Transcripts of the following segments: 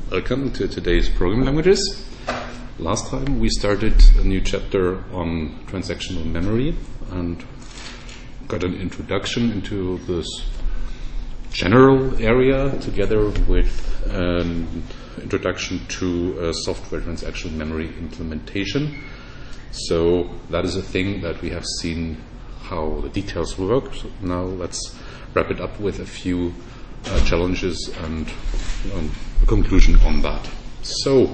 Welcome to today's programming languages. Last time we started a new chapter on transactional memory and got an introduction into this general area together with an introduction to software transactional memory implementation. So that is a thing that we have seen how the details work. So now let's wrap it up with a few challenges and a conclusion on that. So,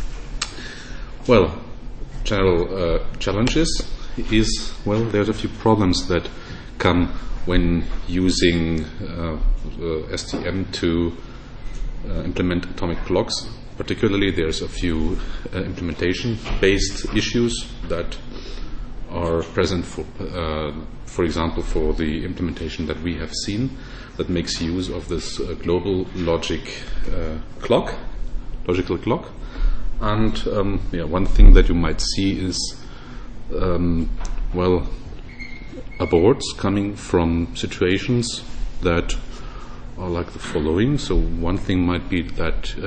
general challenges is, there's a few problems that come when using STM to implement atomic clocks. Particularly, there's a few implementation-based issues that are present for example, for the implementation that we have seen that makes use of this global logical clock. And one thing that you might see is, aborts coming from situations that are like the following. So one thing might be that,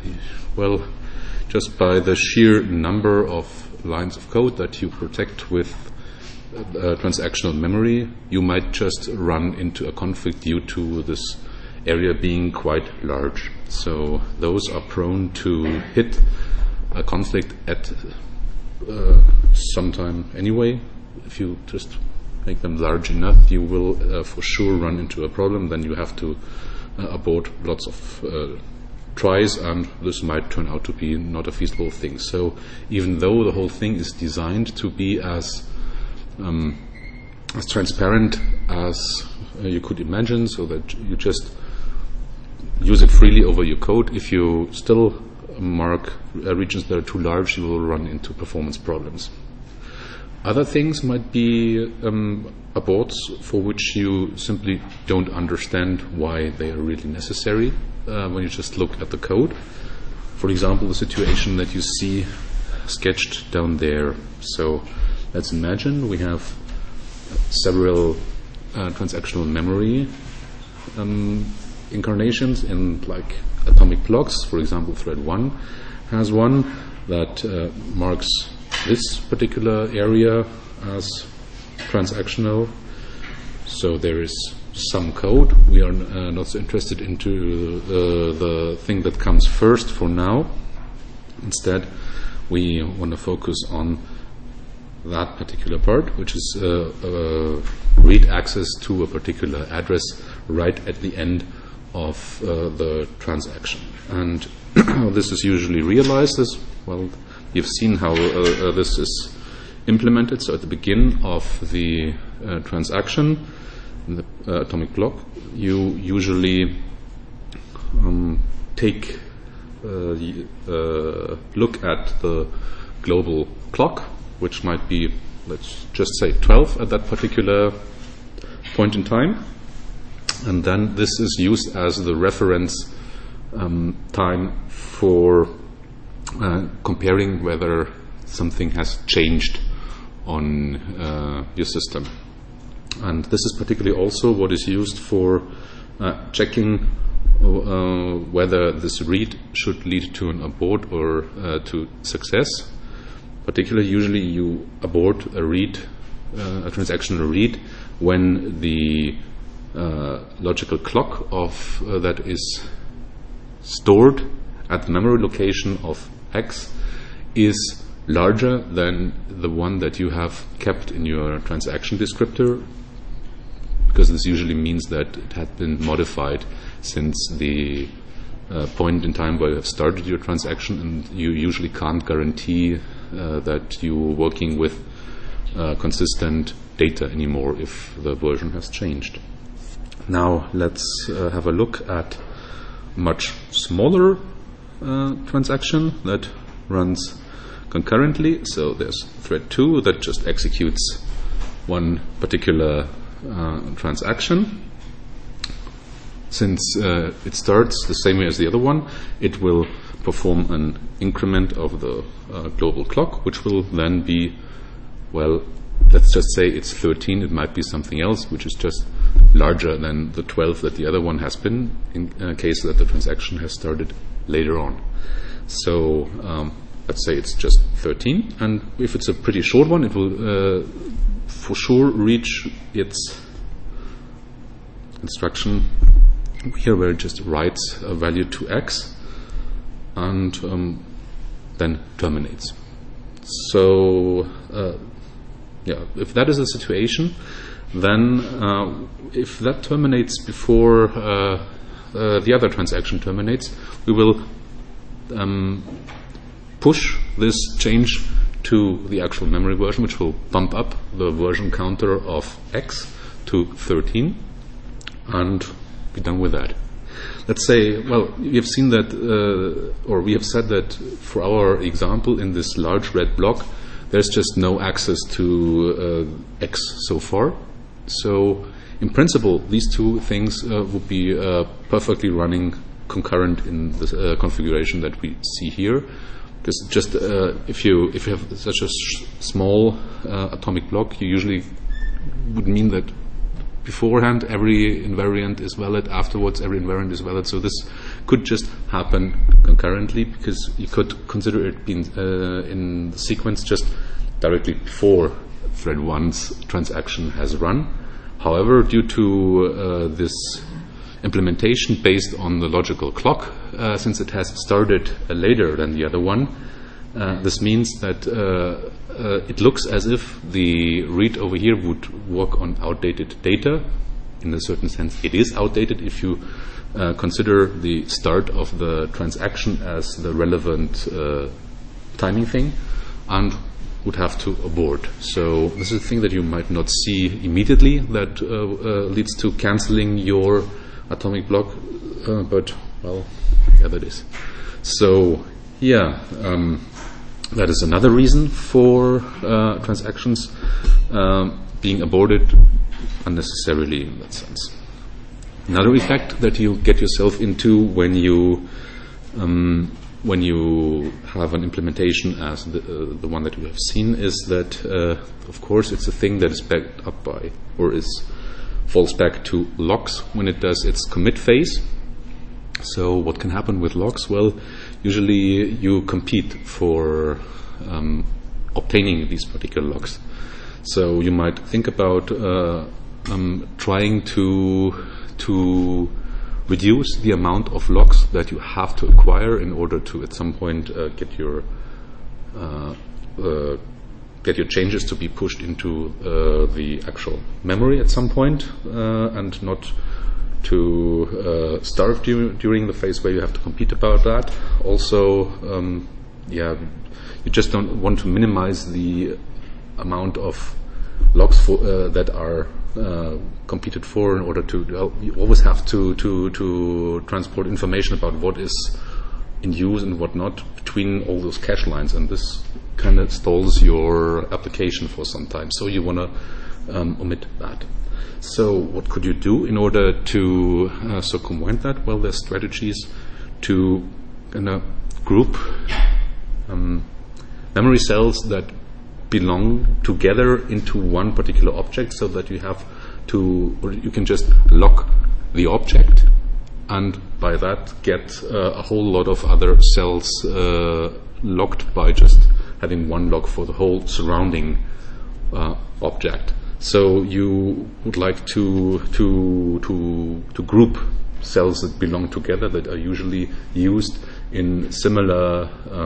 just by the sheer number of lines of code that you protect with transactional memory, you might just run into a conflict due to this area being quite large. So those are prone to hit a conflict at some time anyway. If you just make them large enough, you will for sure run into a problem. Then you have to abort lots of tries, and this might turn out to be not a feasible thing. So even though the whole thing is designed to be as transparent as you could imagine, so that you just use it freely over your code, if you still mark regions that are too large, you will run into performance problems. Other things might be aborts for which you simply don't understand why they are really necessary when you just look at the code. For example, the situation that you see sketched down there. So let's imagine we have several transactional memory incarnations in like atomic clocks. For example, thread 1 has one that marks this particular area as transactional. So there is some code. We are not so interested into the thing that comes first for now. Instead, we want to focus on that particular part, which is read access to a particular address right at the end of the transaction. And this is usually realized as, you've seen how this is implemented. So at the beginning of the transaction, in the atomic clock, you usually take look at the global clock, which might be, let's just say 12 at that particular point in time. And then this is used as the reference time for comparing whether something has changed on your system. And this is particularly also what is used for checking whether this read should lead to an abort or to success. Particularly, usually you abort a read, a transactional read, when the logical clock of that is stored at the memory location of X is larger than the one that you have kept in your transaction descriptor, because this usually means that it had been modified since the point in time where you have started your transaction, and you usually can't guarantee that you're working with consistent data anymore if the version has changed. Now let's have a look at much smaller transaction that runs concurrently. So there's thread 2 that just executes one particular transaction. Since it starts the same way as the other one, it will perform an increment of the global clock, which will then be, let's just say it's 13. It might be something else, which is just larger than the 12 that the other one has been, in case that the transaction has started later on. So let's say it's just 13, and if it's a pretty short one, it will for sure reach its instruction here, where it just writes a value to x and then terminates. So if that is the situation, then if that terminates before the other transaction terminates, we will push this change to the actual memory version, which will bump up the version counter of x to 13 and be done with that. Let's say, well, we have seen that, or we have said that for our example in this large red block, there's just no access to x so far. So in principle, these two things would be perfectly running concurrent in the configuration that we see here. Because just if you have such a small atomic block, you usually would mean that beforehand every invariant is valid, afterwards every invariant is valid. So this could just happen concurrently, because you could consider it being in the sequence just directly before thread 1's transaction has run. However, due to this implementation based on the logical clock, since it has started later than the other one, this means that it looks as if the read over here would work on outdated data. In a certain sense, it is outdated if you consider the start of the transaction as the relevant timing thing, and would have to abort. So this is a thing that you might not see immediately that leads to cancelling your atomic block, but, well, yeah, that is. So, yeah, that is another reason for transactions being aborted unnecessarily in that sense. Another effect that you get yourself into when you have an implementation as the one that we have seen is that, of course, it's a thing that is backed up by, or falls back to locks when it does its commit phase. So what can happen with locks? Well, usually you compete for obtaining these particular locks. So you might think about trying to reduce the amount of locks that you have to acquire in order to at some point get your changes to be pushed into the actual memory at some point, and not to starve during the phase where you have to compete about that. Also, you just don't want to minimize the amount of locks that are competed for in order to. You always have to transport information about what is in use and what not between all those cache lines, and this kind of stalls your application for some time. So you want to omit that. So what could you do in order to circumvent that? Well, there's strategies to group memory cells that belong together into one particular object, so that you have to, or you can just lock the object, and by that get a whole lot of other cells locked by just having one lock for the whole surrounding object. So you would like to group cells that belong together, that are usually used in similar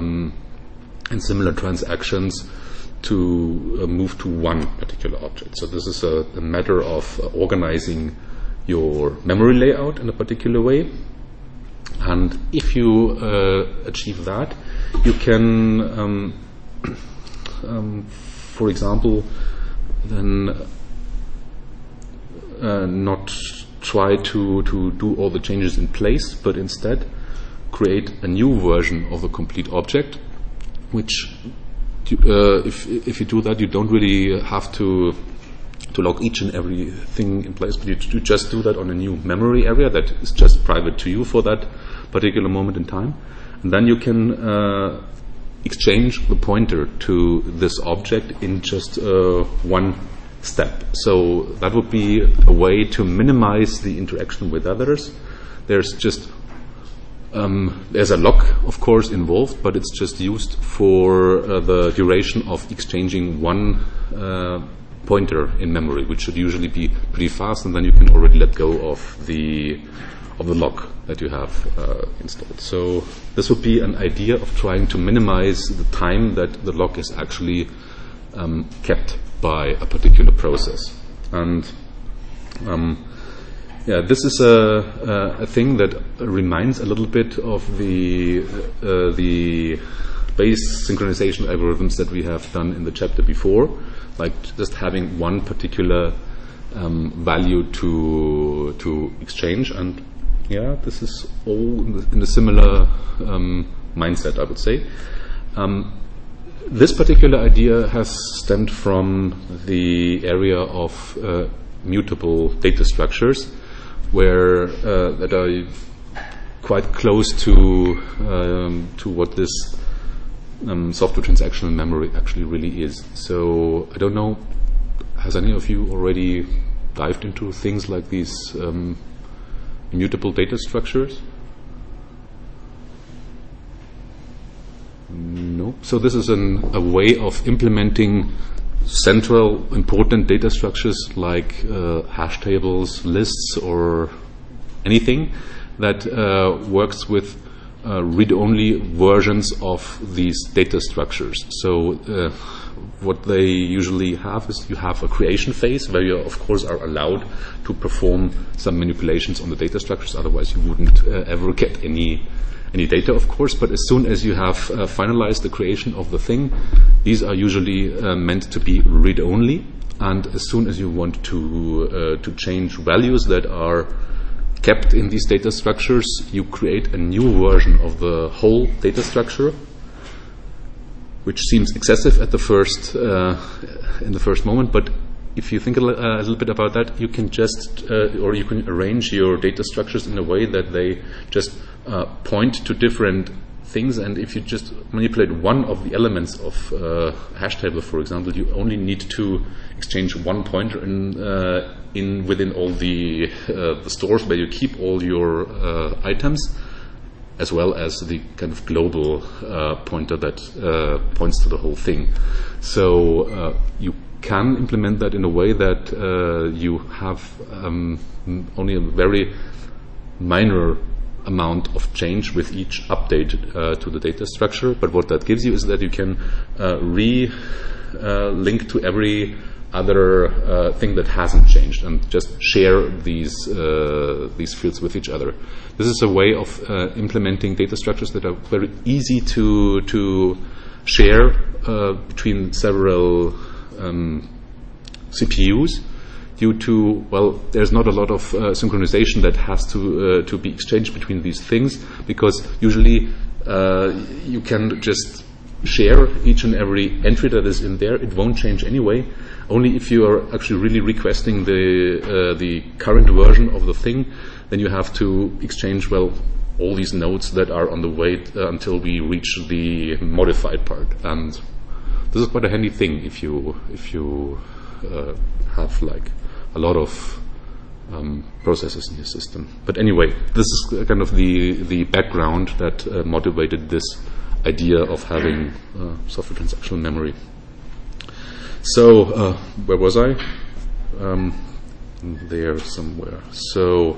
transactions, to move to one particular object. So this is a matter of organizing your memory layout in a particular way. And if you achieve that, you can, for example, then not try to do all the changes in place, but instead create a new version of the complete object, which if you do that, you don't really have to lock each and every thing in place, but you just do that on a new memory area that is just private to you for that particular moment in time. And then you can exchange the pointer to this object in just one step. So that would be a way to minimize the interaction with others. There's just there's a lock, of course, involved, but it's just used for the duration of exchanging one pointer in memory, which should usually be pretty fast, and then you can already let go of the lock that you have installed. So this would be an idea of trying to minimize the time that the lock is actually kept by a particular process. And this is a thing that reminds a little bit of the base synchronization algorithms that we have done in the chapter before, like just having one particular value to exchange. And this is all in a similar mindset, I would say. This particular idea has stemmed from the area of mutable data structures, where that are quite close to what this software transactional memory actually really is. So I don't know, has any of you already dived into things like these immutable data structures? No. So this is a way of implementing central important data structures like hash tables, lists, or anything that works with read-only versions of these data structures. So what they usually have is you have a creation phase where you, of course, are allowed to perform some manipulations on the data structures. Otherwise, you wouldn't ever get any data, of course. But as soon as you have finalized the creation of the thing, these are usually meant to be read-only. And as soon as you want to change values that are kept in these data structures, you create a new version of the whole data structure, which seems excessive at the first in the first moment. But if you think a little bit about that, you can just or you can arrange your data structures in a way that they just point to different things. And if you just manipulate one of the elements of a hash table, for example, you only need to exchange one pointer in within all the stores where you keep all your items, as well as the kind of global pointer that points to the whole thing. So you can implement that in a way that you have only a very minor amount of change with each update to the data structure. But what that gives you is that you can link to every other thing that hasn't changed and just share these fields with each other. This is a way of implementing data structures that are very easy to share between several CPUs, due to, well, there's not a lot of synchronization that has to be exchanged between these things, because usually you can just share each and every entry that is in there. It won't change anyway. Only if you are actually really requesting the current version of the thing, then you have to exchange, well, all these nodes that are on the way until we reach the modified part. And this is quite a handy thing if you have like a lot of processes in your system. But anyway, this is kind of the background that motivated this idea of having software transactional memory. So where was I? There somewhere. So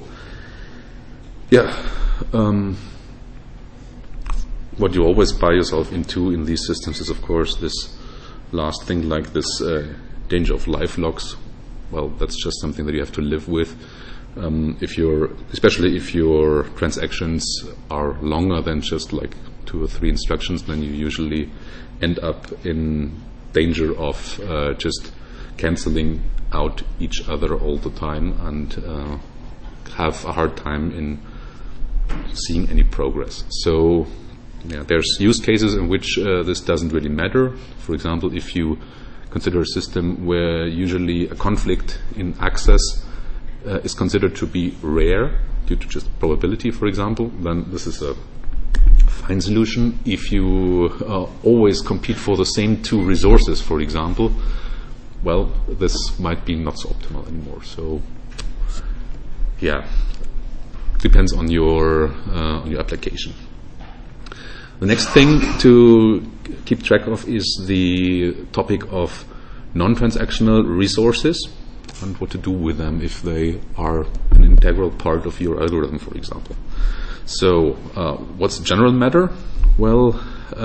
what you always buy yourself into in these systems is, of course, this last thing, like this danger of life locks. Well, that's just something that you have to live with. Especially if your transactions are longer than just like 2 or 3 instructions, then you usually end up in danger of just canceling out each other all the time and have a hard time in seeing any progress. So there's use cases in which this doesn't really matter. For example, if you consider a system where usually a conflict in access is considered to be rare due to just probability, for example, then this is a fine solution. If you always compete for the same 2 resources, for example, well, this might be not so optimal anymore. So, yeah, depends on your application. The next thing to keep track of is the topic of non-transactional resources and what to do with them if they are an integral part of your algorithm, for example. So, what's the general matter? Well,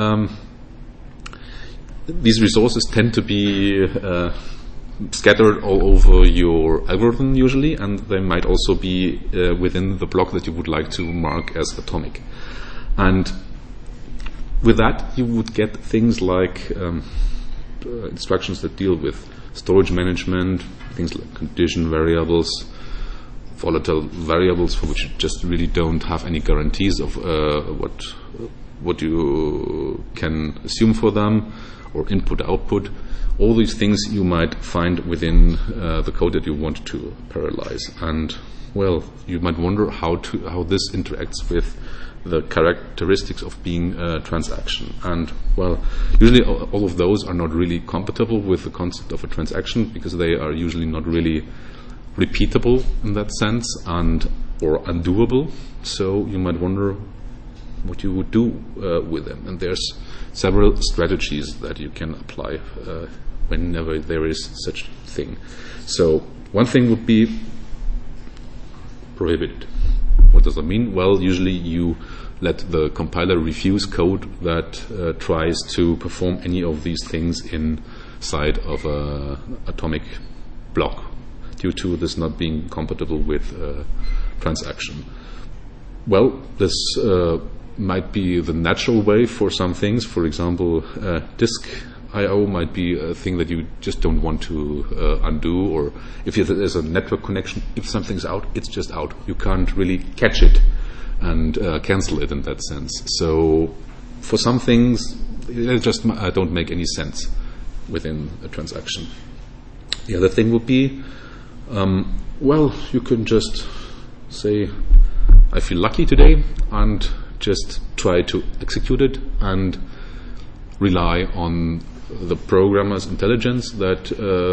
these resources tend to be scattered all over your algorithm usually, and they might also be within the block that you would like to mark as atomic. And with that, you would get things like instructions that deal with storage management, things like condition variables, volatile variables for which you just really don't have any guarantees of what you can assume for them, or input-output. All these things you might find within the code that you want to parallelize. And, well, you might wonder how this interacts with the characteristics of being a transaction. And, well, usually all of those are not really compatible with the concept of a transaction because they are usually not really repeatable in that sense or undoable. So you might wonder what you would do with them. And there's several strategies that you can apply whenever there is such a thing. So one thing would be prohibited. What does that mean? Well, usually you let the compiler refuse code that tries to perform any of these things inside of an atomic block due to this not being compatible with transaction. Well, this might be the natural way for some things. For example, disk I/O might be a thing that you just don't want to undo, or if there's a network connection, if something's out, it's just out. You can't really catch it and cancel it in that sense. So for some things, they just don't make any sense within a transaction. The other thing would be, well, you can just say, I feel lucky today, and just try to execute it and rely on the programmer's intelligence that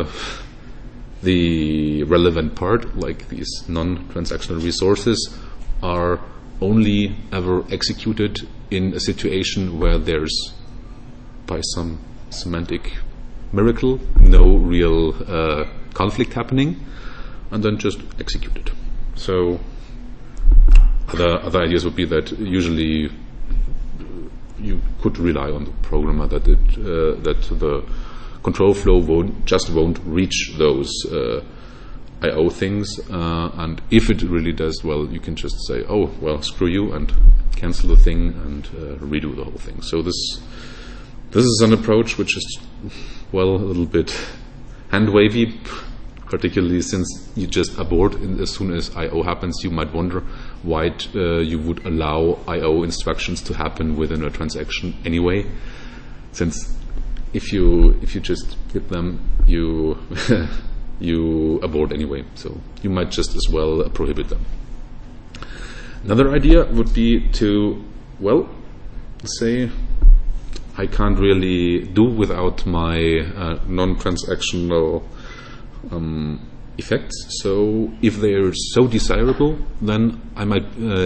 the relevant part, like these non-transactional resources, are only ever executed in a situation where there's, by some semantic miracle, no real conflict happening, and then just execute it. So other ideas would be that usually you could rely on the programmer that the control flow won't reach those I/O things, and if it really does, well, you can just say, oh, well, screw you, and cancel the thing and redo the whole thing. So this is an approach which is, well, a little bit hand-wavy, particularly since you just abort as soon as I/O happens. You might wonder why you would allow I/O instructions to happen within a transaction anyway, since if you just hit them, you you abort anyway. So you might just as well prohibit them. Another idea would be to, well, say I can't really do without my non-transactional effects. So if they're so desirable, then I might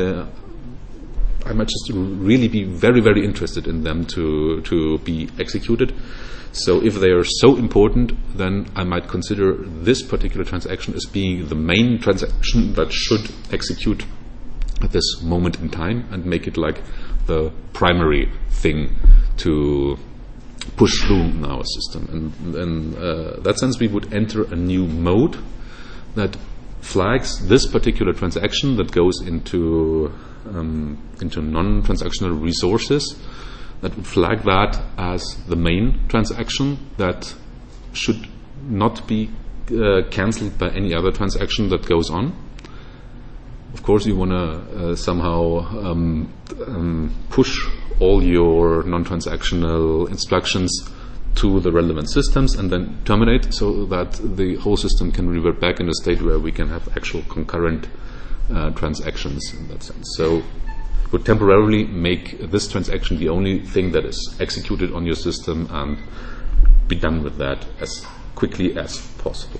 just really be very, very interested in them to be executed. So if they are so important, then I might consider this particular transaction as being the main transaction that should execute at this moment in time, and make it like the primary thing to push through in our system. And in that sense, we would enter a new mode that flags this particular transaction that goes into non-transactional resources, that would flag that as the main transaction that should not be cancelled by any other transaction that goes on. Of course, you want to somehow push all your non-transactional instructions to the relevant systems and then terminate, so that the whole system can revert back in a state where we can have actual concurrent transactions in that sense. So would temporarily make this transaction the only thing that is executed on your system, and be done with that as quickly as possible.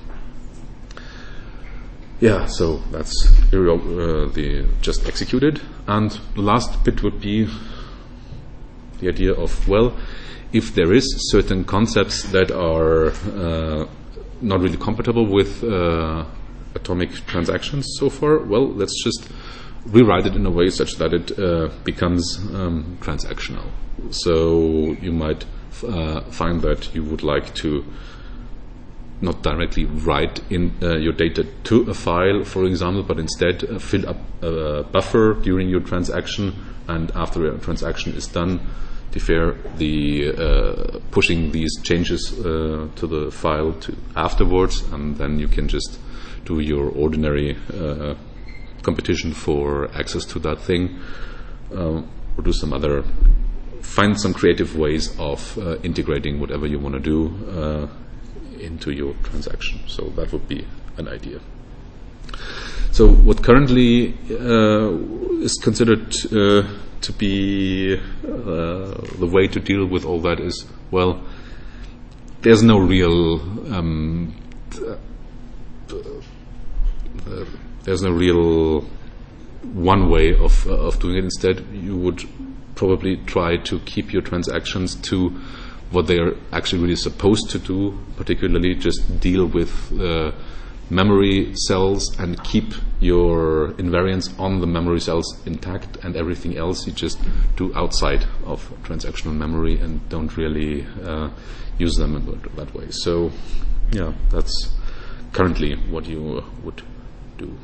Yeah, so that's the just executed. And the last bit would be the idea of, well, if there is certain concepts that are not really compatible with atomic transactions so far, well, let's just rewrite it in a way such that it becomes transactional. So you might find that you would like to not directly write in your data to a file, for example, but instead fill up a buffer during your transaction, and after a transaction is done, defer the pushing these changes to the file to afterwards, and then you can just do your ordinary competition for access to that thing, or do find some creative ways of integrating whatever you want to do into your transaction. So that would be an idea. So what currently is considered to be the way to deal with all that is, well, there's no real one way of doing it. Instead, you would probably try to keep your transactions to what they are actually really supposed to do, particularly just deal with memory cells and keep your invariants on the memory cells intact, and everything else you just do outside of transactional memory and don't really use them in that way. So yeah, that's currently what you would do.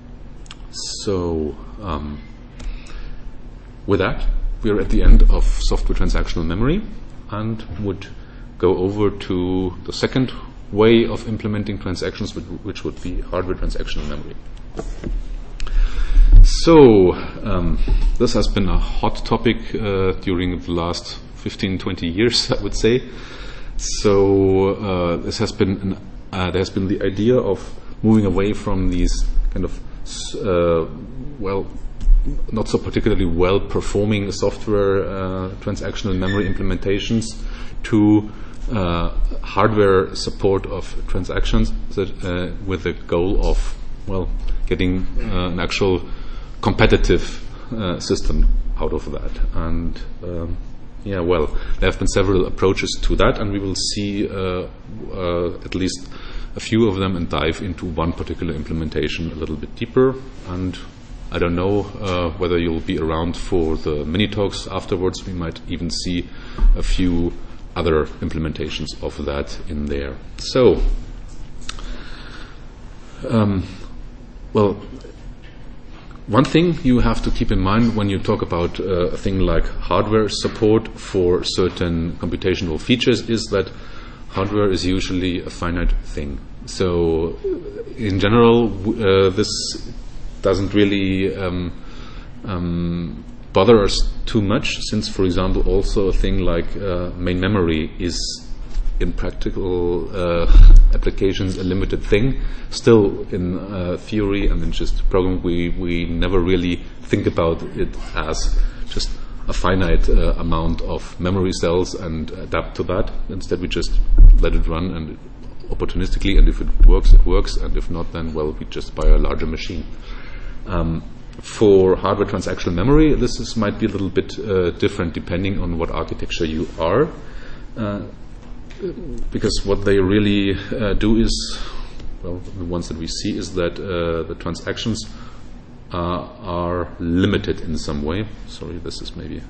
So with that, we're at the end of software transactional memory, and would go over to the second way of implementing transactions, which would be hardware transactional memory. So this has been a hot topic during the last 15-20 years, I would say. So there's been the idea of moving away from these kind of not so particularly well-performing software transactional memory implementations to hardware support of transactions that, with the goal of, well, getting an actual competitive system out of that. And there have been several approaches to that, and we will see at least a few of them and dive into one particular implementation a little bit deeper. And I don't know whether you'll be around for the mini talks afterwards. We might even see a few other implementations of that in there. So, one thing you have to keep in mind when you talk about a thing like hardware support for certain computational features is that hardware is usually a finite thing. So, in general, this doesn't really bother us too much, since, for example, also a thing like main memory is in practical applications a limited thing. Still, in theory and in just programming, we never really think about it as just a finite amount of memory cells and adapt to that. Instead, we just let it run and opportunistically, and if it works, it works, and if not, then, well, we just buy a larger machine. For hardware transactional memory, this might be a little bit different depending on what architecture you are, because what they really do is, well, the ones that we see is that the transactions are limited in some way. Sorry, this is maybe...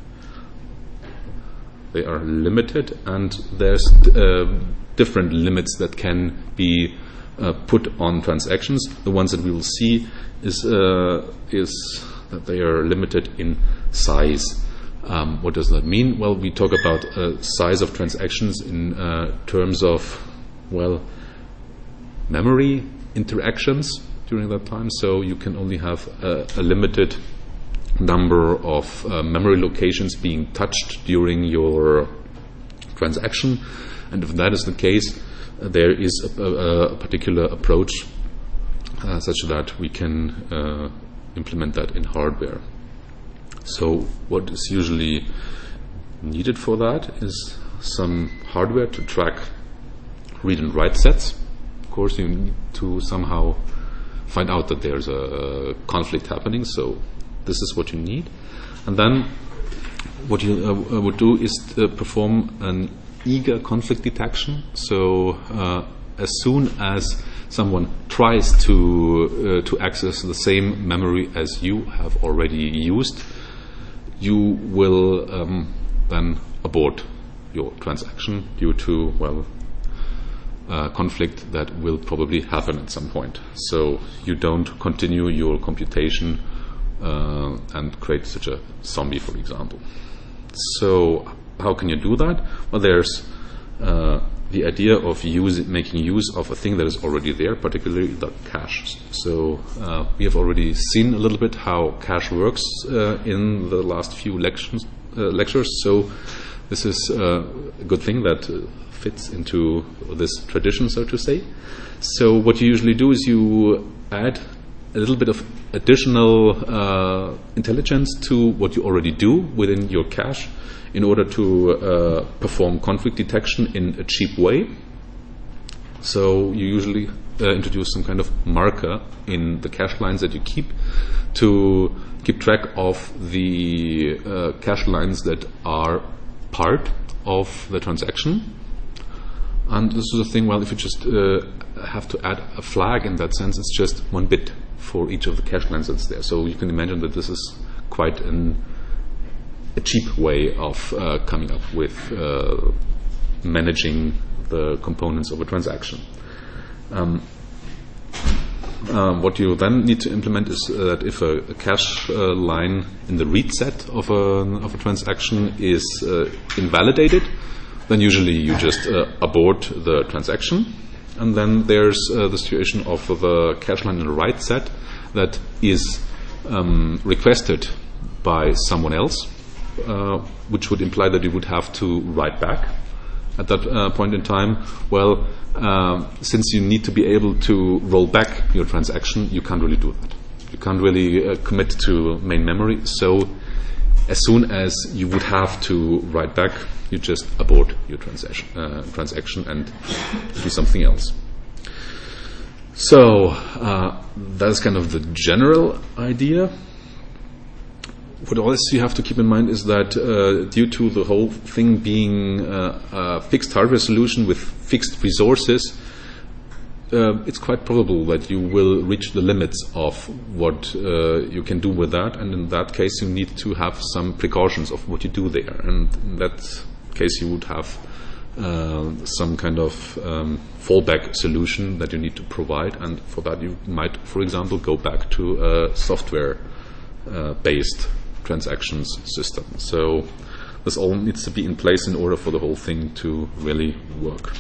They are limited, and there's different limits that can be put on transactions. The ones that we will see is that they are limited in size. What does that mean? Well, we talk about size of transactions in terms of, well, memory interactions during that time. So you can only have a limited number of memory locations being touched during your transaction. And if that is the case, there is a particular approach such that we can implement that in hardware. So what is usually needed for that is some hardware to track read and write sets. Of course, you need to somehow find out that there's a conflict happening, so this is what you need. And then what you would do is perform an eager conflict detection. So as soon as someone tries to access the same memory as you have already used, you will then abort your transaction due to, well, conflict that will probably happen at some point. So you don't continue your computation and create such a zombie, for example. So how can you do that? Well, there's the idea of making use of a thing that is already there, particularly the cache. So we have already seen a little bit how cache works in the last few lectures. So this is a good thing that fits into this tradition, so to say. So what you usually do is you add a little bit of additional intelligence to what you already do within your cache in order to perform conflict detection in a cheap way. So you usually introduce some kind of marker in the cache lines that you keep to keep track of the cache lines that are part of the transaction. And this is a thing, well, if you just have to add a flag in that sense, it's just 1 bit for each of the cache lines that's there. So you can imagine that this is quite a cheap way of coming up with managing the components of a transaction. What you then need to implement is that if a cache line in the read set of a transaction is invalidated, then usually you just abort the transaction. And then there's the situation of the cache line in the write set that is requested by someone else, which would imply that you would have to write back at that point in time. Well, since you need to be able to roll back your transaction, you can't really do that. You can't really commit to main memory. So as soon as you would have to write back, you just abort your transaction and do something else. So that's kind of the general idea. What else you have to keep in mind is that due to the whole thing being a fixed hardware solution with fixed resources, it's quite probable that you will reach the limits of what you can do with that, and in that case you need to have some precautions of what you do there, and in that case you would have some kind of fallback solution that you need to provide, and for that you might, for example, go back to a software based transactions system. So this all needs to be in place in order for the whole thing to really work.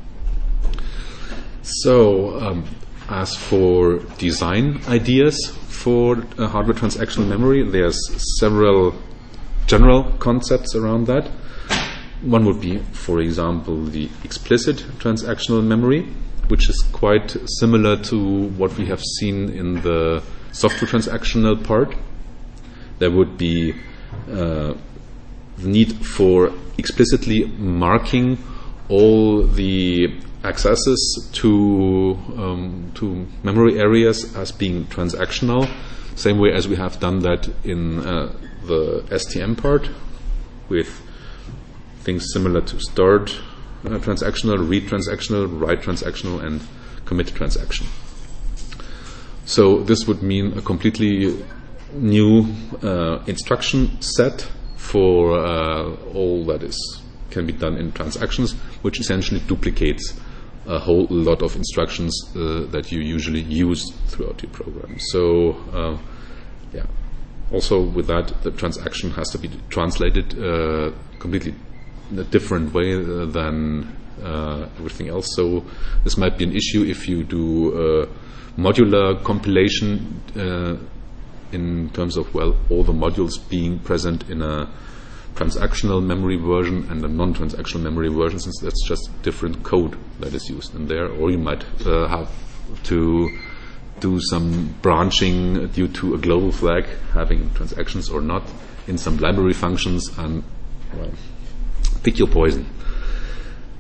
So as for design ideas for hardware transactional memory, there's several general concepts around that. One would be, for example, the explicit transactional memory, which is quite similar to what we have seen in the software transactional part. There would be the need for explicitly marking all the accesses to memory areas as being transactional, same way as we have done that in the STM part, with things similar to start transactional, read transactional, write transactional, and commit transaction. So this would mean a completely new instruction set for all that can be done in transactions, which essentially duplicates a whole lot of instructions that you usually use throughout your program. So also with that, the transaction has to be translated completely in a different way than everything else. So this might be an issue if you do modular compilation in terms of, well, all the modules being present in a transactional memory version and a non-transactional memory version, since that's just different code that is used in there. Or you might have to do some branching due to a global flag having transactions or not in some library functions, and well, pick your poison.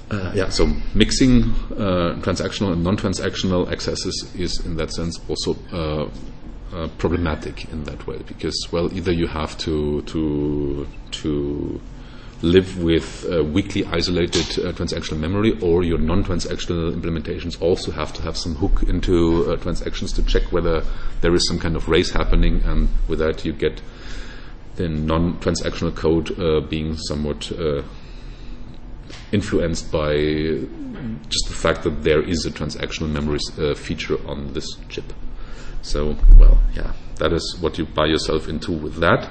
So mixing transactional and non-transactional accesses is, in that sense, also problematic in that way, because, well, either you have to live with weakly isolated transactional memory, or your non-transactional implementations also have to have some hook into transactions to check whether there is some kind of race happening, and with that you get the non-transactional code being somewhat influenced by just the fact that there is a transactional memory feature on this chip. So, well, yeah, that is what you buy yourself into with that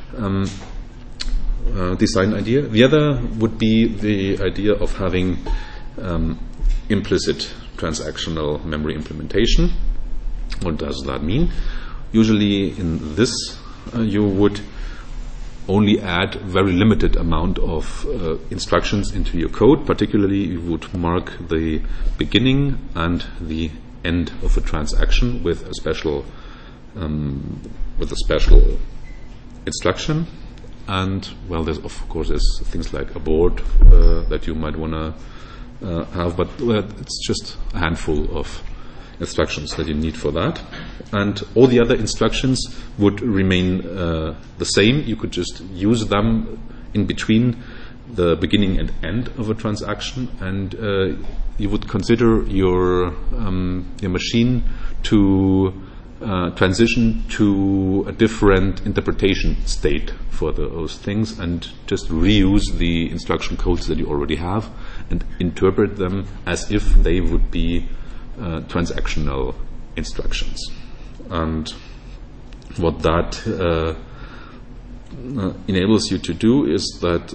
design idea. The other would be the idea of having implicit transactional memory implementation. What does that mean? Usually in this you would only add very limited amount of instructions into your code. Particularly, you would mark the beginning and the end of a transaction with a special instruction. And, well, there's things like abort that you might want to have, but it's just a handful of instructions that you need for that. And all the other instructions would remain the same. You could just use them in between the beginning and end of a transaction, and you would consider your machine to transition to a different interpretation state for those things, and just reuse the instruction codes that you already have and interpret them as if they would be transactional instructions. And what that enables you to do is that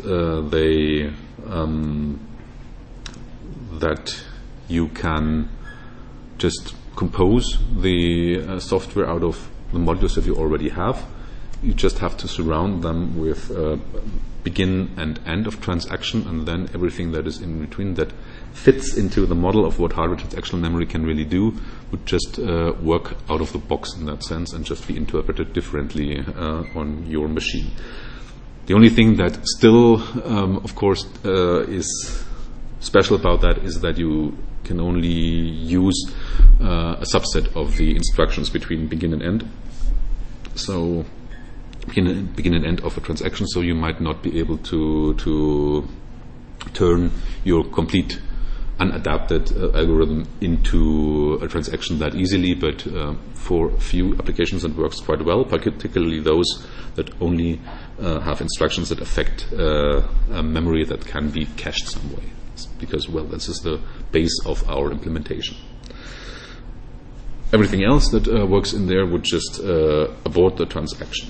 that you can just compose the software out of the modules that you already have. You just have to surround them with begin and end of transaction, and then everything that is in between that fits into the model of what hardware transactional memory can really do would just work out of the box in that sense and just be interpreted differently on your machine. The only thing that still, of course, is special about that is that you can only use a subset of the instructions between begin and end. So begin and end of a transaction, so you might not be able to turn your complete unadapted algorithm into a transaction that easily, but for a few applications it works quite well, particularly those that only have instructions that affect a memory that can be cached some way, because, well, this is the base of our implementation. Everything else that works in there would just abort the transaction.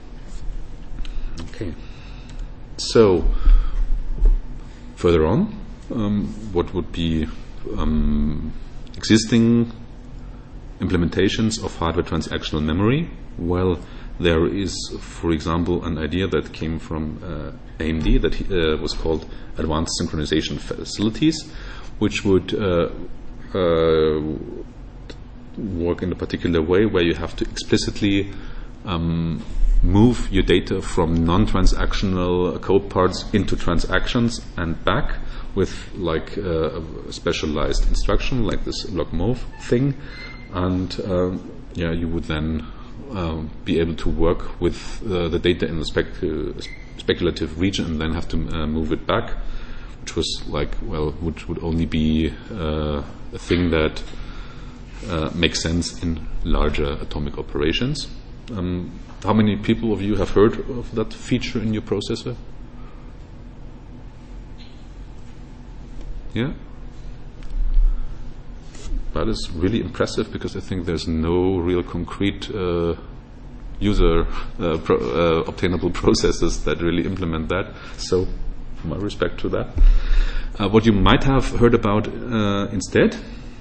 Okay. So, further on, what would be existing implementations of hardware transactional memory? Well, there is, for example, an idea that came from AMD that was called Advanced Synchronization Facilities, which would work in a particular way where you have to explicitly move your data from non-transactional code parts into transactions and back with like a specialized instruction like this logmove thing, and you would then be able to work with the data in the speculative region and then have to move it back, which was which would only be a thing that makes sense in larger atomic operations. How many people of you have heard of that feature in your processor? Yeah? That is really impressive, because I think there's no real concrete user obtainable processes that really implement that. So, my respect to that. What you might have heard about instead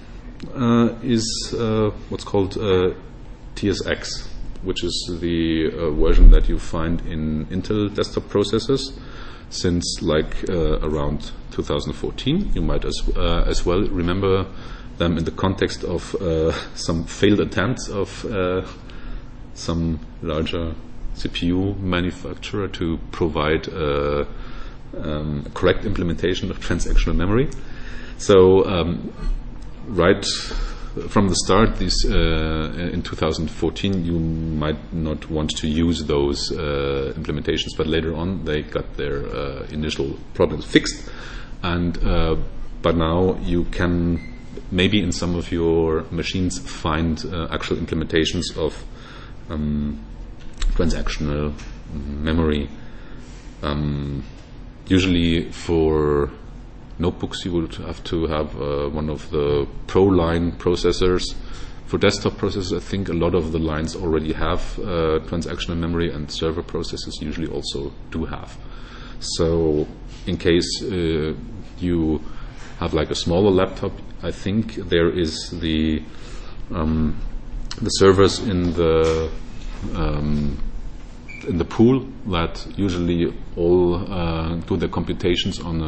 is what's called TSX, which is the version that you find in Intel desktop processors since around 2014. You might as well remember them in the context of some failed attempts of some larger CPU manufacturer to provide correct implementation of transactional memory. So right from the start, in 2014, you might not want to use those implementations, but later on they got their initial problems fixed, and but now you can maybe in some of your machines find actual implementations of transactional memory. Usually for notebooks you would have to have one of the ProLine processors. For desktop processors, I think a lot of the lines already have transactional memory, and server processors usually also do have. So in case you have like a smaller laptop, I think there is the servers in the pool that usually all do their computations on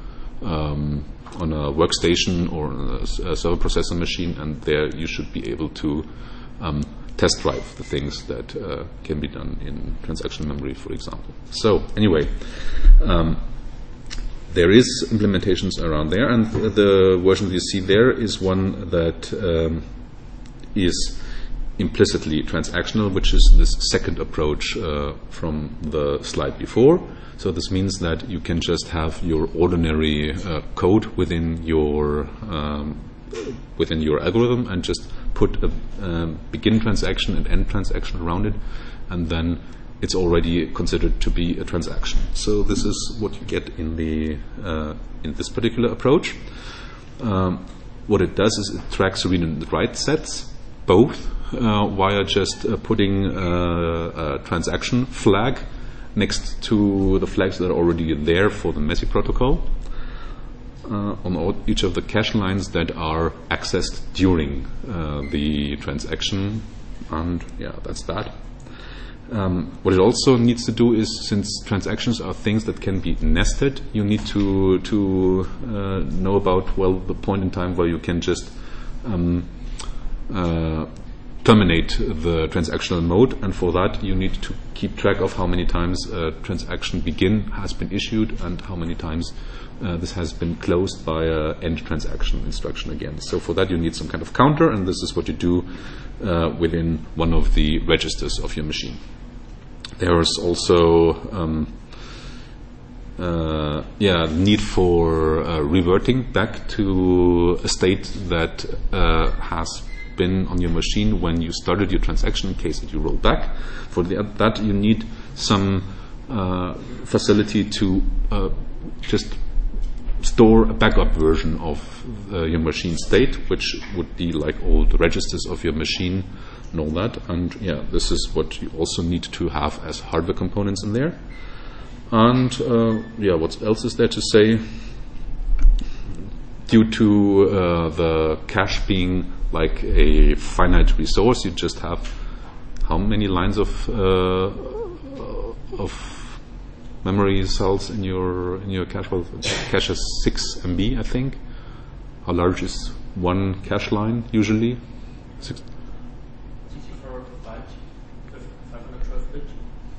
a workstation or a server processor machine, and there you should be able to test drive the things that can be done in transactional memory, for example. So anyway, there is implementations around there, and the version that you see there is one that is implicitly transactional, which is this second approach from the slide before. So this means that you can just have your ordinary code within your algorithm and just put a begin transaction and end transaction around it, and then it's already considered to be a transaction. So this is what you get in this particular approach. What it does is it tracks read and write sets, both via just putting a transaction flag next to the flags that are already there for the MESI protocol on each of the cache lines that are accessed during the transaction. And yeah, that's that. What it also needs to do is, since transactions are things that can be nested, you need to know about, well, the point in time where you can just terminate the transactional mode, and for that you need to keep track of how many times a transaction begin has been issued and how many times this has been closed by a end transaction instruction again. So for that you need some kind of counter, and this is what you do within one of the registers of your machine. There is also need for reverting back to a state that has been on your machine when you started your transaction, in case that you roll back. For that you need some facility to just store a backup version of your machine state, which would be like all the registers of your machine and all that. And yeah, this is what you also need to have as hardware components in there. And what else is there to say? Due to the cache being like a finite resource, you just have how many lines of memory cells in your cache? Well, cache is 6 MB, I think. How large is one cache line usually? 64 bytes, 512 bits.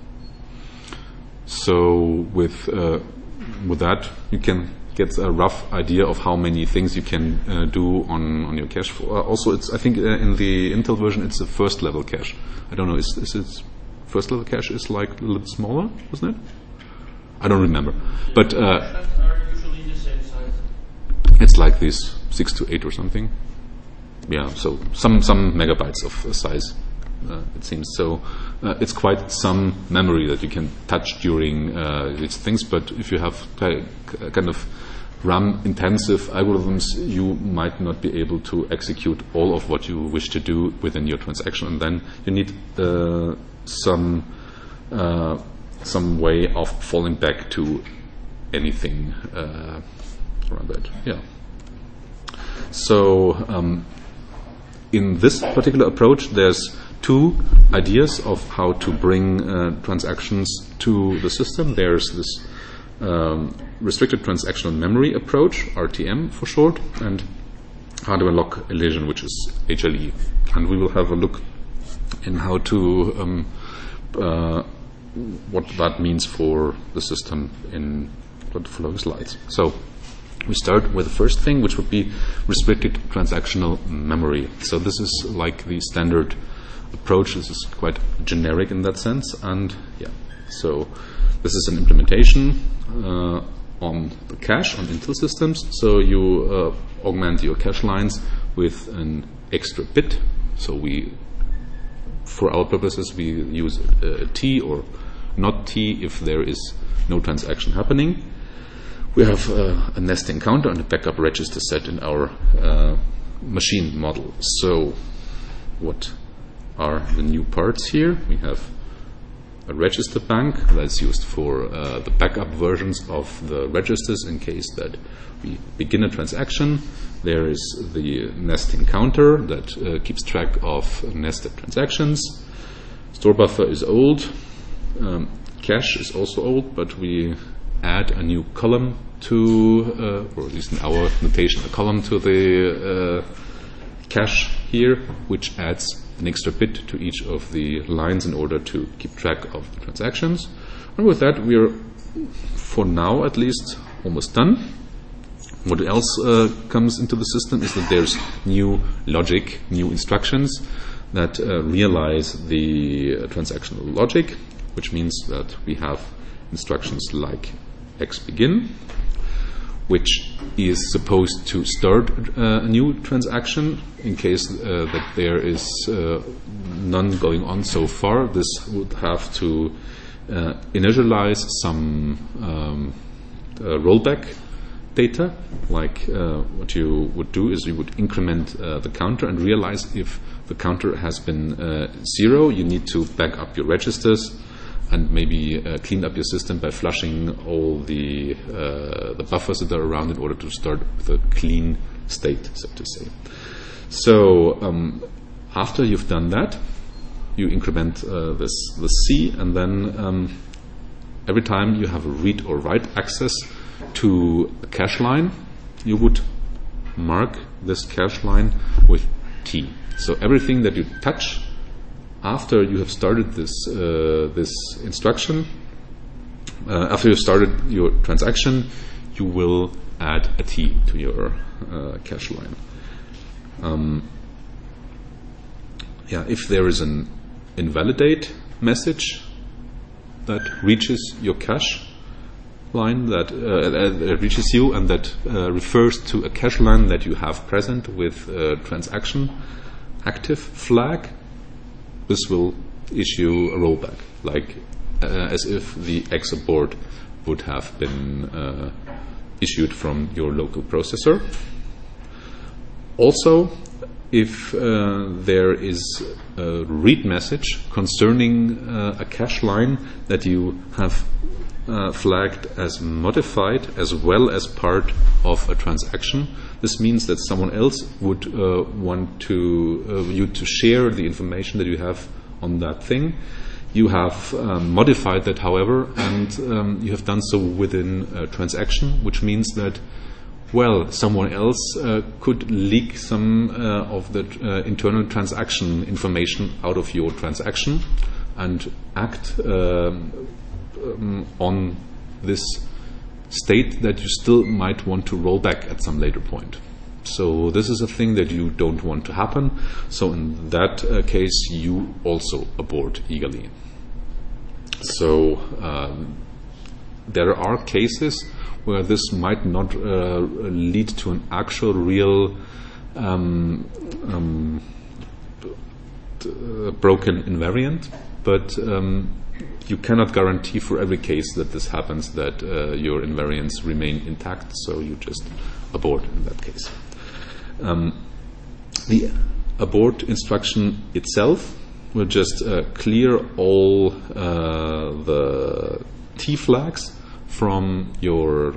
So with that, you can get a rough idea of how many things you can do on your cache. Also, I think in the Intel version, it's a first level cache. I don't know. Is it first level cache is like a little bit smaller, wasn't it? I don't remember. But are usually the same size. It's like this 6 to 8 or something. Yeah. So some megabytes of size. It seems so. It's quite some memory that you can touch during these things. But if you have kind of RAM-intensive algorithms, you might not be able to execute all of what you wish to do within your transaction, and then you need some way of falling back to anything around that. Yeah. So in this particular approach, there's two ideas of how to bring transactions to the system. There's this restricted transactional memory approach, RTM for short, and hardware lock elision, which is HLE. And we will have a look in how to what that means for the system in got the following slides. So we start with the first thing, which would be restricted transactional memory. So this is like the standard approach. This is quite generic in that sense, and so this is an implementation on the cache on Intel systems. So you augment your cache lines with an extra bit. So for our purposes, we use T or not T if there is no transaction happening. We have a nesting counter and a backup register set in our machine model. So what are the new parts here? We have a register bank that's used for the backup versions of the registers in case that we begin a transaction. There is the nesting counter that keeps track of nested transactions. Store buffer is old. Cache is also old, but we add a new column to, or at least in our notation, a column to the cache here, which adds an extra bit to each of the lines in order to keep track of the transactions. And with that, we are, for now at least, almost done. What else comes into the system is that there's new logic, new instructions that realize the transactional logic, which means that we have instructions like xBegin, which is supposed to start a new transaction in case that there is none going on so far. This would have to initialize some rollback data. Like what you would do is you would increment the counter and realize if the counter has been 0, you need to back up your registers and maybe clean up your system by flushing all the buffers that are around in order to start with a clean state, so to say. So after you've done that, you increment the C, and then every time you have a read or write access to a cache line, you would mark this cache line with T. So everything that you touch after you have started this instruction, after you started your transaction, you will add a T to your cache line. If there is an invalidate message that reaches your cache line, that reaches you, and that refers to a cache line that you have present with transaction active flag, this will issue a rollback, like as if the exabort would have been issued from your local processor. Also, if there is a read message concerning a cache line that you have flagged as modified as well as part of a transaction, this means that someone else would want you to share the information that you have on that thing. You have modified that, however, and you have done so within a transaction, which means that, well, someone else could leak some of the internal transaction information out of your transaction and act on this state that you still might want to roll back at some later point. So this is a thing that you don't want to happen. So in that case, you also abort eagerly. So there are cases where this might not lead to an actual real broken invariant, but you cannot guarantee for every case that this happens that your invariants remain intact, so you just abort in that case. The abort instruction itself will just clear all the T flags from your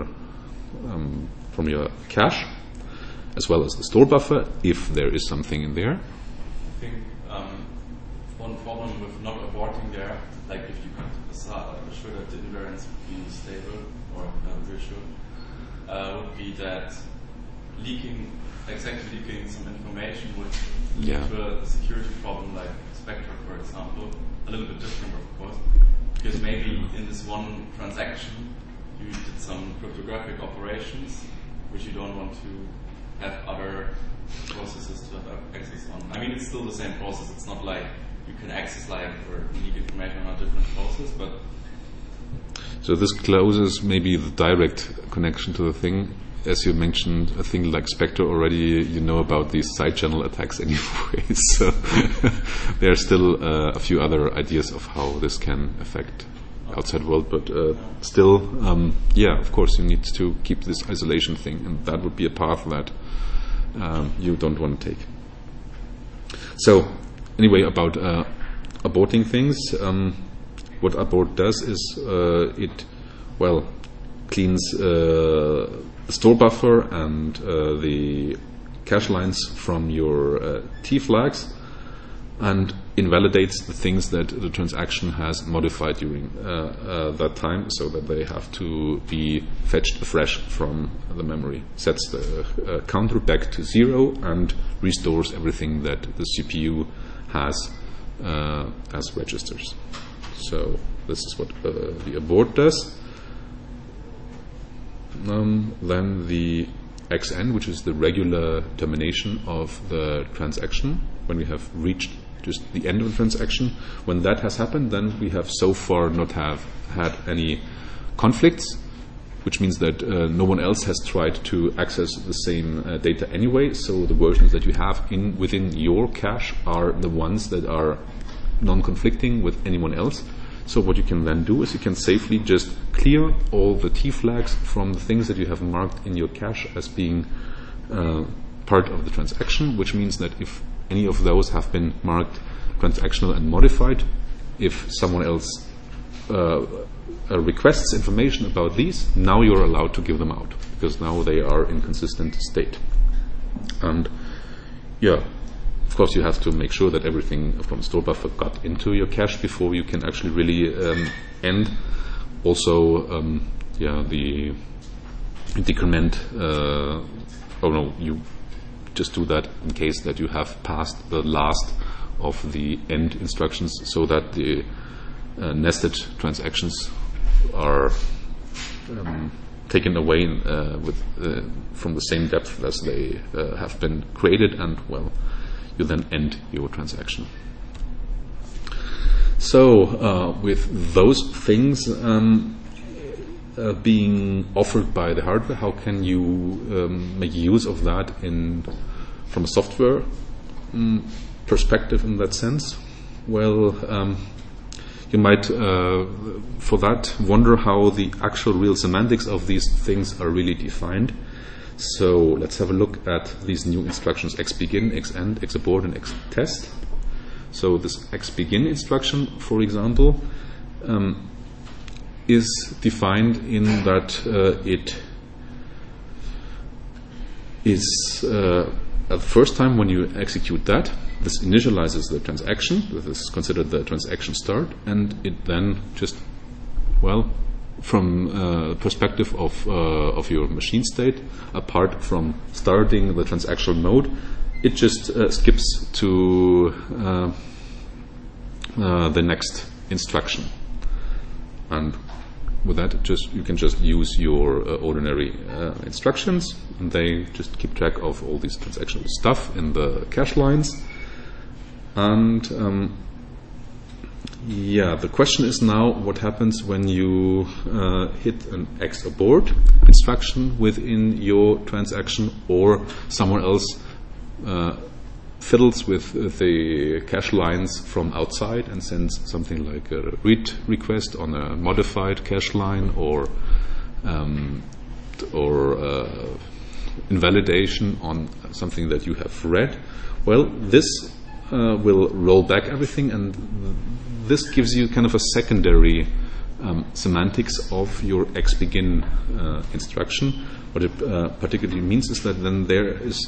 cache, as well as the store buffer, if there is something in there. I think one problem with not aborting there, like if you can assure that the invariance would be stable or reassured, would be that leaking some information would lead to a security problem like Spectre, for example. A little bit different, of course, because maybe in this one transaction you some cryptographic operations which you don't want to have other processes to have access on. I mean, it's still the same process. It's not like you can access like or leak information on a different process, but so this closes maybe the direct connection to the thing. As you mentioned, a thing like Spectre already, you know about these side channel attacks anyway. So there are still a few other ideas of how this can affect outside world, but still, of course, you need to keep this isolation thing, and that would be a path that you don't want to take. So anyway, about aborting things, what abort does is it cleans the store buffer and the cache lines from your T flags and invalidates the things that the transaction has modified during that time, so that they have to be fetched afresh from the memory. Sets the counter back to 0 and restores everything that the CPU has as registers. So this is what the abort does. Then the XN, which is the regular termination of the transaction, when we have reached just the end of the transaction. When that has happened, then we have so far not have had any conflicts, which means that no one else has tried to access the same data anyway. So the versions that you have within your cache are the ones that are non-conflicting with anyone else. So what you can then do is you can safely just clear all the T flags from the things that you have marked in your cache as being part of the transaction, which means that if any of those have been marked transactional and modified, if someone else requests information about these, now you're allowed to give them out, because now they are in consistent state. And of course, you have to make sure that everything from store buffer got into your cache before you can actually really end. Also, the decrement. You just do that in case that you have passed the last of the end instructions, so that the nested transactions are taken away from the same depth as they have been created, and you then end your transaction. So with those things being offered by the hardware, how can you make use of that from a software perspective in that sense? You might, for that, wonder how the actual real semantics of these things are really defined. So let's have a look at these new instructions: xbegin, xend, xabort, and xtest. So this xbegin instruction, for example, is defined in that it is at the first time when you execute that, this initializes the transaction. This is considered the transaction start, and it then just, from perspective of your machine state, apart from starting the transactional mode, it just skips to the next instruction. And with that, you can just use your ordinary instructions, and they just keep track of all this transactional stuff in the cache lines. And the question is now, what happens when you hit an xabort instruction within your transaction, or someone else fiddles with the cache lines from outside and sends something like a read request on a modified cache line, or invalidation on something that you have read? This will roll back everything, and this gives you kind of a secondary semantics of your xbegin instruction. What it particularly means is that then there is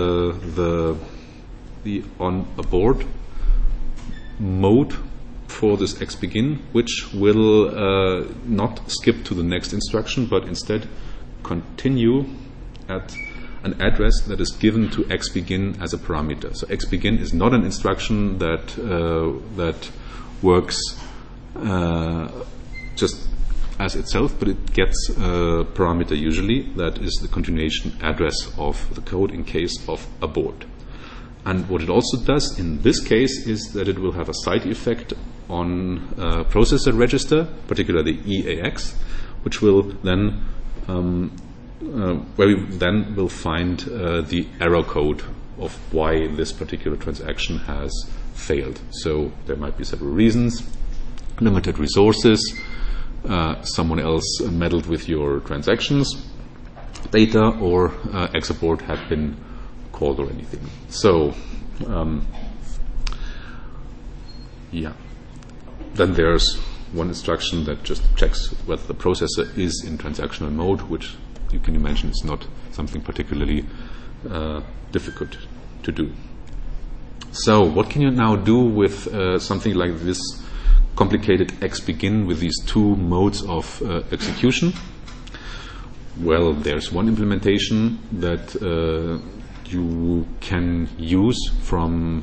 the on abort mode for this xbegin, which will not skip to the next instruction, but instead continue at an address that is given to xbegin as a parameter. So xbegin is not an instruction that works just as itself, but it gets a parameter usually that is the continuation address of the code in case of abort. And what it also does in this case is that it will have a side effect on processor register, particularly EAX, which will then where we then will find the error code of why this particular transaction has failed. So there might be several reasons: limited resources, someone else meddled with your transactions data, or exabort had been called or anything. So then there's one instruction that just checks whether the processor is in transactional mode, which you can imagine is not something particularly difficult to do. So what can you now do with something like this complicated XBegin with these two modes of execution? Well, there's one implementation that you can use from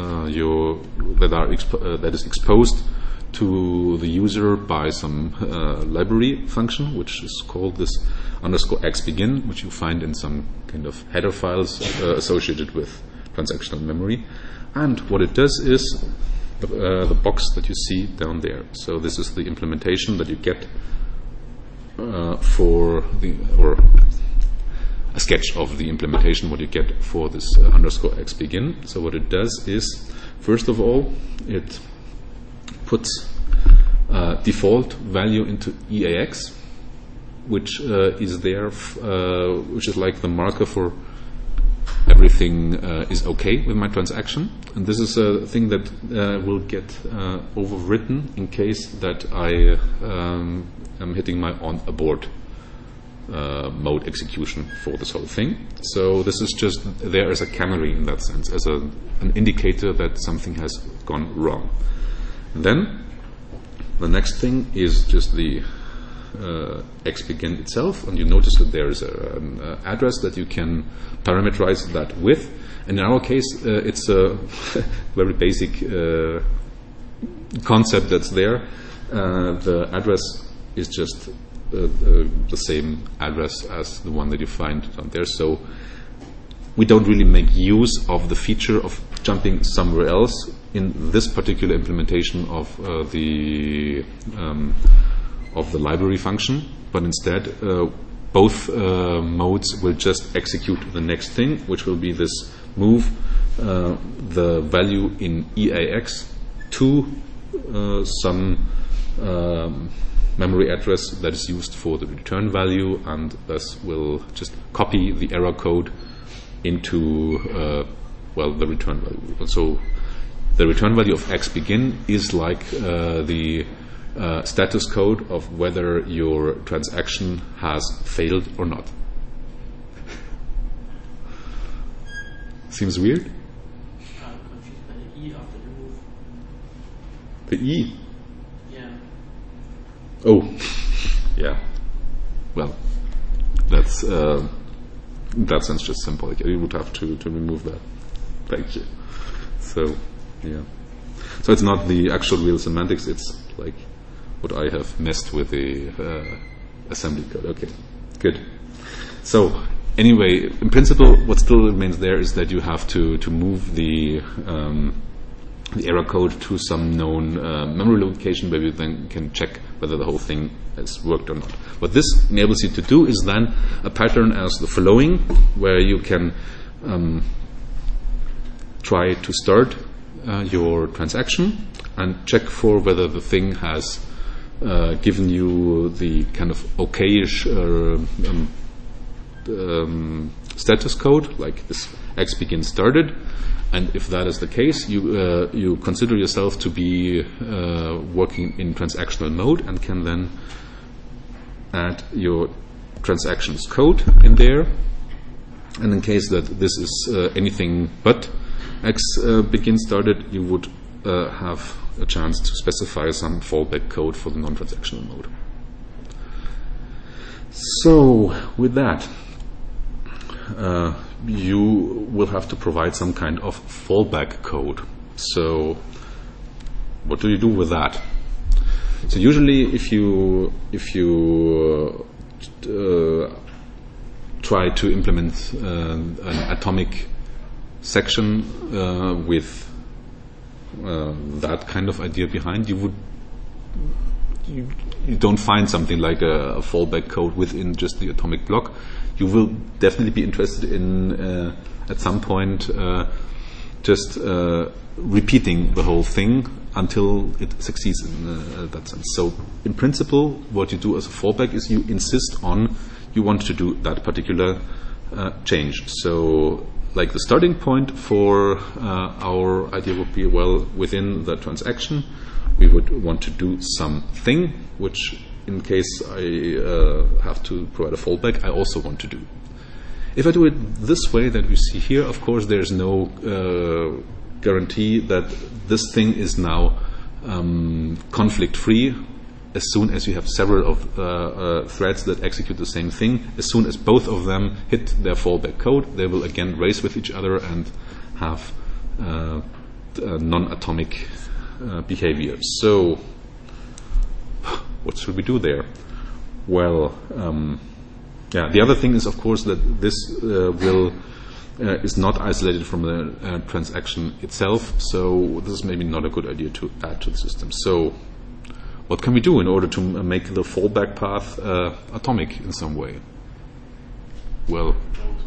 that is exposed to the user by some library function, which is called this _xbegin, which you find in some kind of header files associated with transactional memory. And what it does is the box that you see down there. So this is the implementation that you get or a sketch of the implementation, what you get for this _xbegin. So what it does is, first of all, it puts default value into EAX, which is there, which is like the marker for everything is okay with my transaction. And this is a thing that will get overwritten in case that I am hitting my on abort mode execution for this whole thing. So this is just there as a canary in that sense, as an indicator that something has gone wrong. And then the next thing is just the XBegin itself, and you notice that there is an address that you can parameterize that with. And in our case, it's a very basic concept that's there. The address is just the same address as the one that you find down there. So we don't really make use of the feature of jumping somewhere else in this particular implementation of the library function, but instead both modes will just execute the next thing, which will be this move the value in EAX to some memory address that is used for the return value, and thus will just copy the error code into the return value. So the return value of XBegin is like the status code of whether your transaction has failed or not. Seems weird? I'm confused by the E after the move. The E? Yeah. Oh, yeah. Well, that's in that sense just symbolic. You would have to remove that. Thank you. So, yeah. So it's not the actual real semantics. It's like what I have messed with the assembly code. Okay, good. So anyway, in principle, what still remains there is that you have to move the error code to some known memory location where you then can check whether the whole thing has worked or not. What this enables you to do is then a pattern as the following, where you can try to start your transaction and check for whether the thing has given you the kind of okayish status code, like this XBegin started. And if that is the case, you consider yourself to be working in transactional mode and can then add your transactions code in there. And in case that this is anything but XBegin started, you would have a chance to specify some fallback code for the non-transactional mode. So with that, you will have to provide some kind of fallback code. So what do you do with that? So usually, if you try to implement an atomic section with that kind of idea behind, you don't find something like a fallback code within just the atomic block. You will definitely be interested in at some point just repeating the whole thing until it succeeds in that sense. So in principle, what you do as a fallback is you insist on you want to do that particular change. So like the starting point for our idea would be, well, within the transaction we would want to do something which, in case I have to provide a fallback, I also want to do. If I do it this way that we see here, of course there's no guarantee that this thing is now conflict free. As soon as you have several of threads that execute the same thing, as soon as both of them hit their fallback code, they will again race with each other and have non-atomic behavior. So what should we do there? Well, the other thing is, of course, that this is not isolated from the transaction itself, so this is maybe not a good idea to add to the system. So what can we do in order to make the fallback path atomic in some way? Well,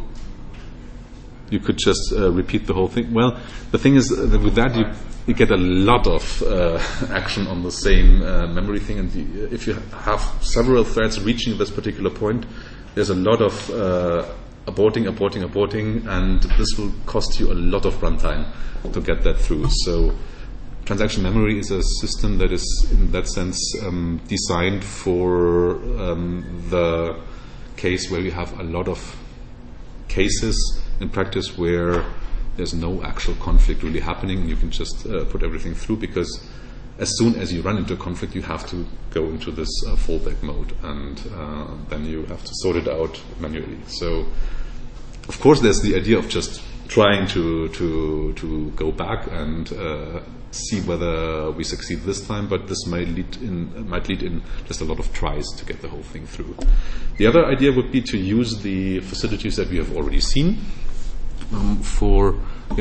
you could just repeat the whole thing. Well, the thing is that with that you get a lot of action on the same memory thing, and if you have several threads reaching this particular point, there's a lot of aborting, and this will cost you a lot of runtime to get that through. So transaction memory is a system that is, in that sense, designed for the case where you have a lot of cases in practice where there's no actual conflict really happening. You can just put everything through, because as soon as you run into a conflict, you have to go into this fallback mode, and then you have to sort it out manually. So, of course, there's the idea of just trying to go back and see whether we succeed this time, but this might lead in just a lot of tries to get the whole thing through. The other idea would be to use the facilities that we have already seen for. Yeah.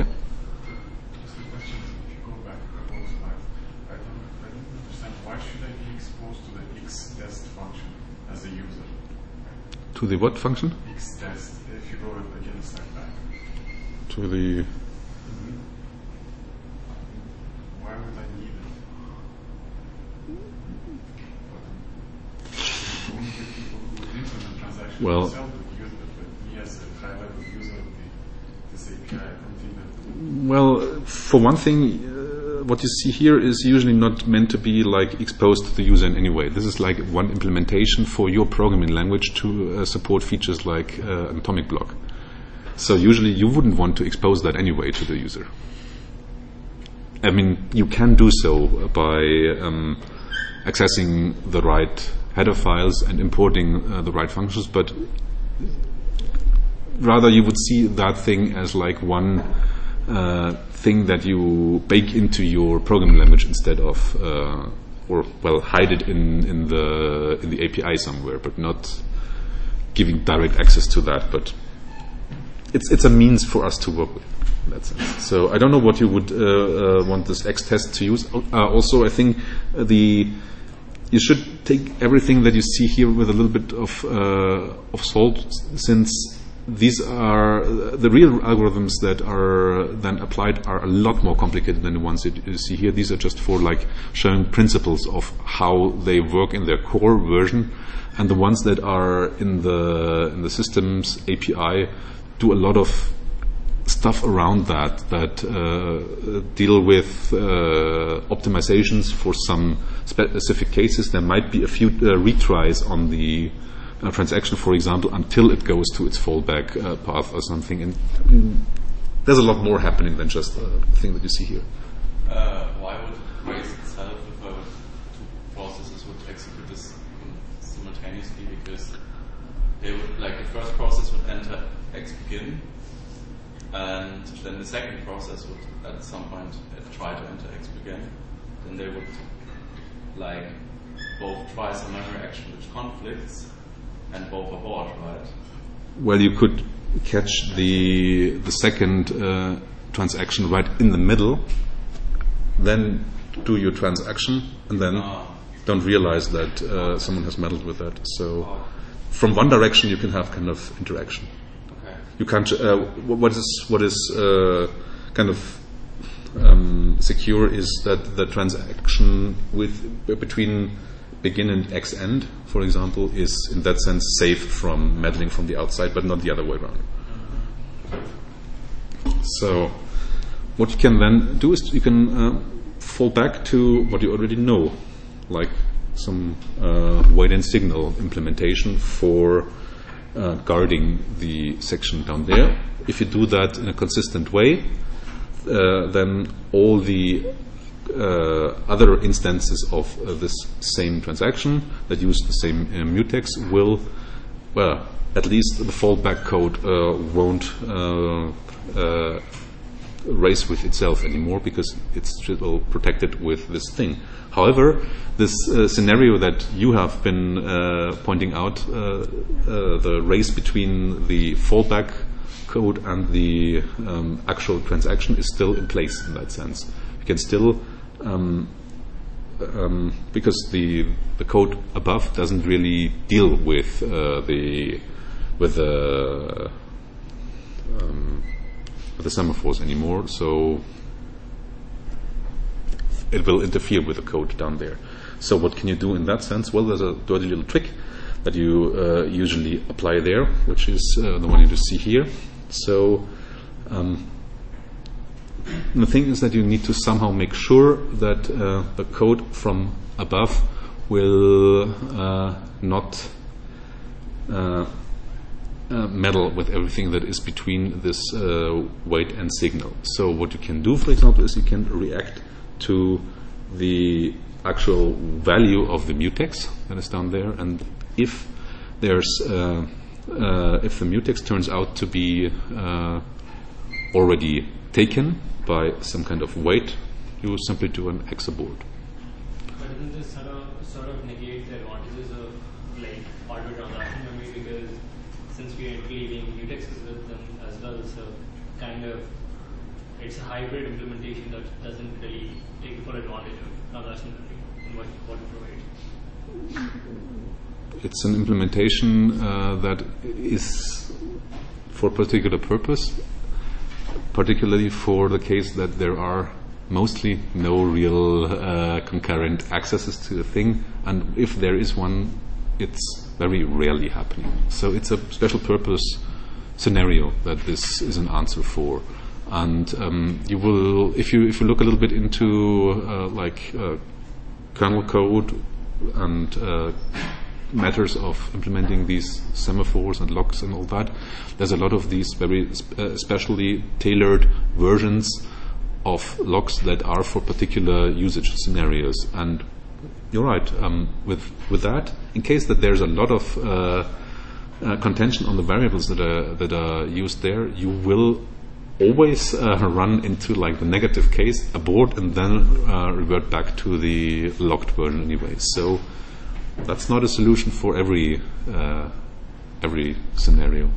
To the what function? Xtest, if you go against that back. To the. Why would I need it? Only the people who would implement transaction themselves would use it, but me as a high-level user of this API, I don't think that. Well, for one thing, what you see here is usually not meant to be like exposed to the user in any way. This is like one implementation for your programming language to support features like an atomic block. So usually you wouldn't want to expose that anyway to the user. I mean, you can do so by accessing the right header files and importing the right functions, but rather you would see that thing as like one thing that you bake into your programming language instead of, hide it in the API somewhere, but not giving direct access to that. But it's a means for us to work with in that sense. So I don't know what you would want this Xtest to use. Also, I think you should take everything that you see here with a little bit of salt, since these are the real algorithms that are then applied are a lot more complicated than the ones that you see here. These are just for like showing principles of how they work in their core version, and the ones that are in the system's API do a lot of stuff around that deal with optimizations for some specific cases. There might be a few retries on the transaction, for example, until it goes to its fallback path or something. And there's a lot more happening than just the thing that you see here. Why would it raise itself if two processes would execute this simultaneously? Because they would, like, the first process would enter xbegin, and then the second process would at some point try to enter xbegin. Then they would like both tries a memory action which conflicts and both abort, right? Well, you could catch the second transaction right in the middle, then do your transaction, and then don't realize that someone has meddled with that. So from one direction you can have kind of interaction. Okay. You can't. What is kind of secure is that the transaction between begin and X end, for example, is in that sense safe from meddling from the outside, but not the other way around. So what you can then do is you can fall back to what you already know, like some wait and signal implementation for guarding the section down there. If you do that in a consistent way, then all the other instances of this same transaction that use the same mutex will, well, at least the fallback code won't race with itself anymore because it's still protected with this thing. However, this scenario that you have been pointing out, the race between the fallback code and the actual transaction is still in place in that sense. You can still because the code above doesn't really deal with the semaphores anymore, so it will interfere with the code down there. So what can you do in that sense? Well, there's a dirty little trick that you usually apply there, which is the one you just see here. So the thing is that you need to somehow make sure that the code from above will not meddle with everything that is between this wait and signal. So what you can do, for example, is you can react to the actual value of the mutex that is down there, and if there's if the mutex turns out to be already taken by some kind of wait, you will simply do an X abort. But doesn't this sort of negate the advantages of like hardware transaction memory, because since we are interleaving mutexes with them as well, so kind of it's a hybrid implementation that doesn't really take full advantage of transaction memory in what it provides. It's an implementation that is for a particular purpose, particularly for the case that there are mostly no real concurrent accesses to the thing, and if there is one, it's very rarely happening. So it's a special purpose scenario that this is an answer for. And you will, if you look a little bit into kernel code and matters of implementing these semaphores and locks and all that, there's a lot of these very specially tailored versions of locks that are for particular usage scenarios. And you're right, with that, in case that there's a lot of contention on the variables that are used there, you will always run into like the negative case, abort, and then revert back to the locked version anyway. So that's not a solution for every scenario.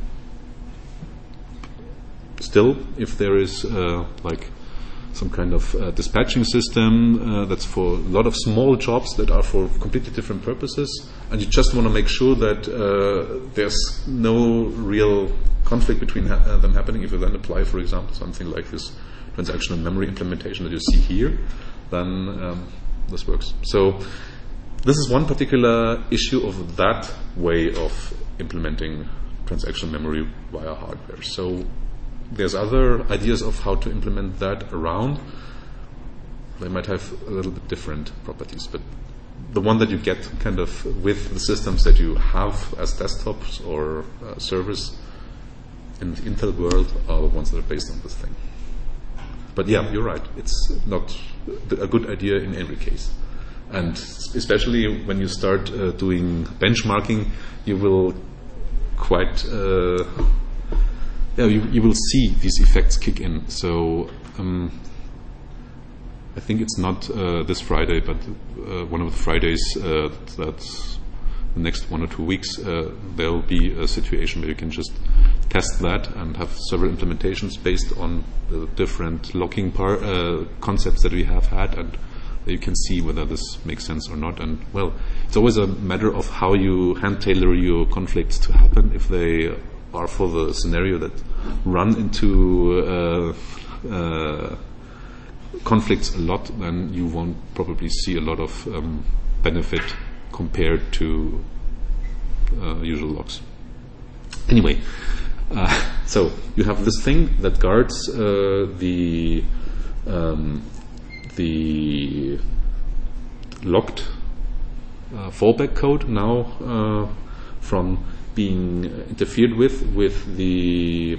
Still, if there is some kind of dispatching system that's for a lot of small jobs that are for completely different purposes, and you just want to make sure that there's no real conflict between them happening, if you then apply, for example, something like this transactional memory implementation that you see here, then this works. So this is one particular issue of that way of implementing transactional memory via hardware. So there's other ideas of how to implement that around. They might have a little bit different properties, but the one that you get kind of with the systems that you have as desktops or servers in the Intel world are the ones that are based on this thing. But yeah, you're right. It's not a good idea in every case. And especially when you start doing benchmarking, you will quite you will see these effects kick in. So I think it's not this Friday, but one of the Fridays that's the next 1 or 2 weeks, there will be a situation where you can just test that and have several implementations based on the different locking concepts that we have had, and you can see whether this makes sense or not. And well, it's always a matter of how you hand tailor your conflicts to happen. If they are for the scenario that run into conflicts a lot, then you won't probably see a lot of benefit compared to usual locks. Anyway, so you have this thing that guards the locked fallback code now from being interfered with the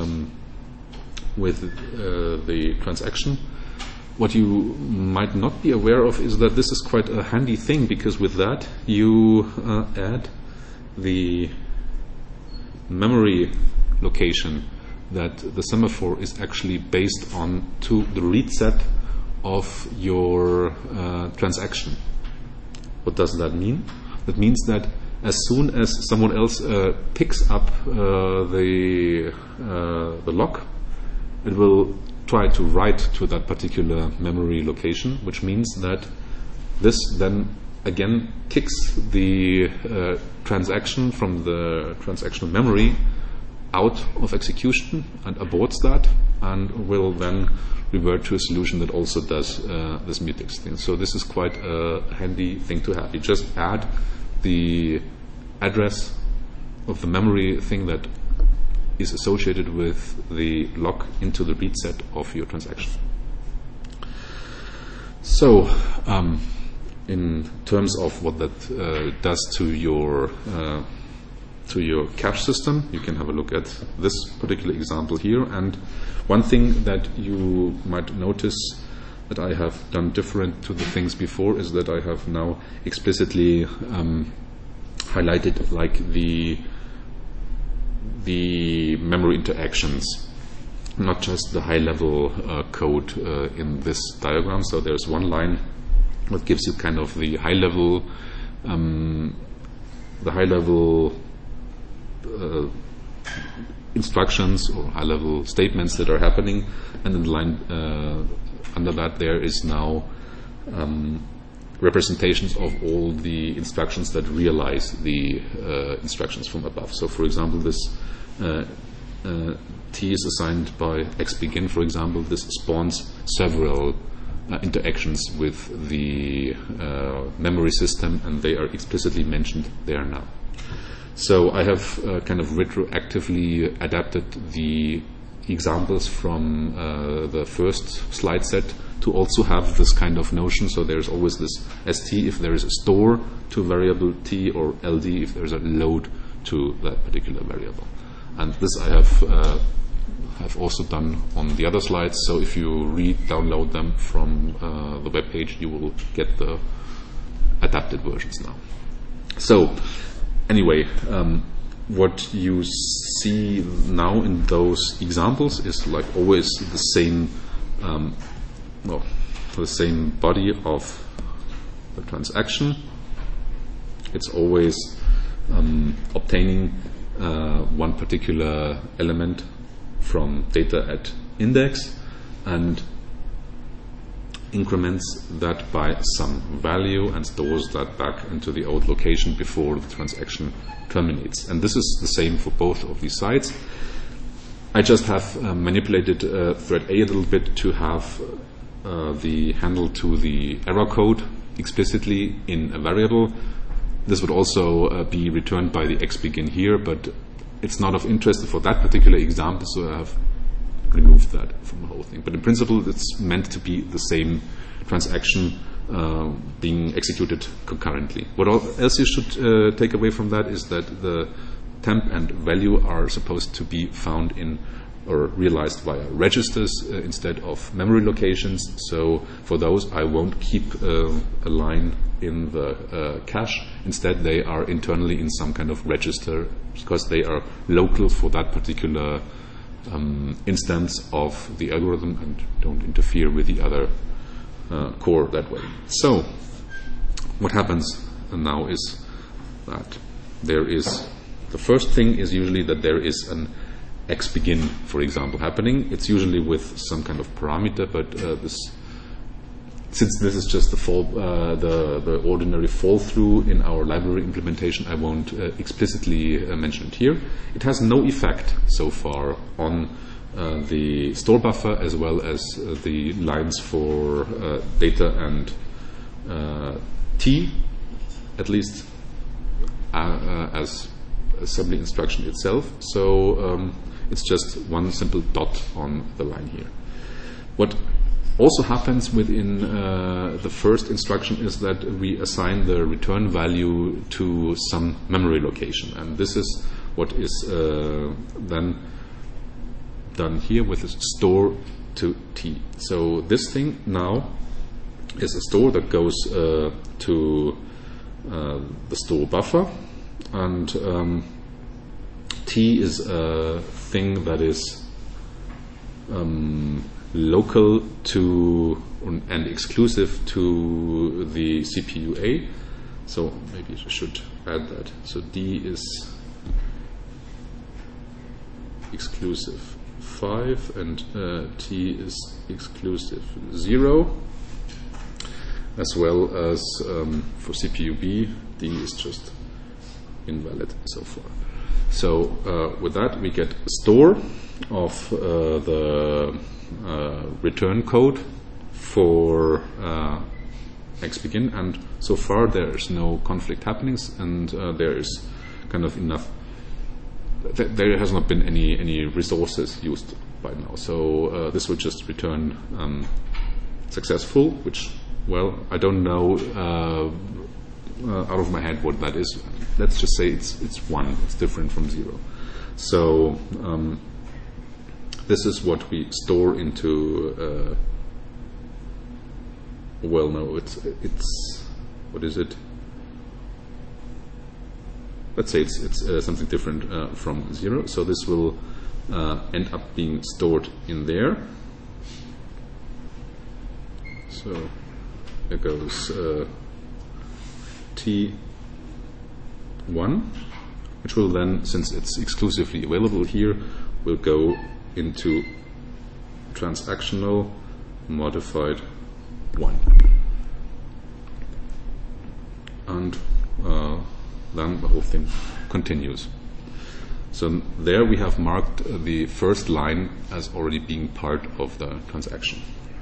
transaction. What you might not be aware of is that this is quite a handy thing, because with that you add the memory location that the semaphore is actually based on to the read set of your transaction. What does that mean? That means that as soon as someone else picks up the lock, it will try to write to that particular memory location, which means that this then again kicks the transaction from the transactional memory out of execution and aborts that, and will then revert to a solution that also does this mutex thing. So this is quite a handy thing to have. You just add the address of the memory thing that is associated with the lock into the read set of your transaction. So in terms of what that does to your cache system, you can have a look at this particular example here. And one thing that you might notice that I have done different to the things before is that I have now explicitly highlighted like the memory interactions, not just the high-level code in this diagram. So there's one line that gives you kind of the high-level instructions or high-level statements that are happening, and in the line under that there is now representations of all the instructions that realize the instructions from above. So for example, this T is assigned by xbegin, for example. This spawns several interactions with the memory system, and they are explicitly mentioned there now. So I have kind of retroactively adapted the examples from the first slide set to also have this kind of notion. So there's always this st if there is a store to a variable t, or ld if there's a load to that particular variable. And this I have also done on the other slides. So if you download them from the web page, you will get the adapted versions now. So anyway, what you see now in those examples is like always the same, the same body of the transaction. It's always obtaining one particular element from data at index and increments that by some value and stores that back into the old location before the transaction terminates. And this is the same for both of these sites. I just have manipulated thread A a little bit to have the handle to the error code explicitly in a variable. This would also be returned by the xbegin here, but it's not of interest for that particular example, so I have removed that from the whole thing. But in principle, it's meant to be the same transaction being executed concurrently. What else you should take away from that is that the temp and value are supposed to be found in or realized via registers instead of memory locations. So for those, I won't keep a line in the cache. Instead, they are internally in some kind of register because they are local for that particular instance of the algorithm and don't interfere with the other core that way. So what happens now is that there is, the first thing is usually that there is an xBegin, for example, happening. It's usually with some kind of parameter, but since this is just the ordinary fall through in our library implementation, I won't explicitly mention it here. It has no effect so far on the store buffer as well as the lines for data and T, at least as assembly instruction itself. So it's just one simple dot on the line here. What also happens within the first instruction is that we assign the return value to some memory location, and this is what is then done here with store to T. So this thing now is a store that goes to the store buffer, and T is a thing that is local to and exclusive to the CPU A. So maybe I should add that. So D is exclusive 5 and T is exclusive 0, as well as for CPU B, D is just invalid so far. So with that we get a store of the return code for xBegin, and so far there's no conflict happenings, and there is kind of enough. There has not been any resources used by now, so this will just return successful, which, well, I don't know out of my head what that is. Let's just say it's 1. It's different from 0. So this is what we store into. Well, no, it's what is it? Let's say it's something different from 0. So this will end up being stored in there. So there goes T1, which will then, since it's exclusively available here, will go into transactional modified 1. And then the whole thing continues. So there we have marked the first line as already being part of the transaction.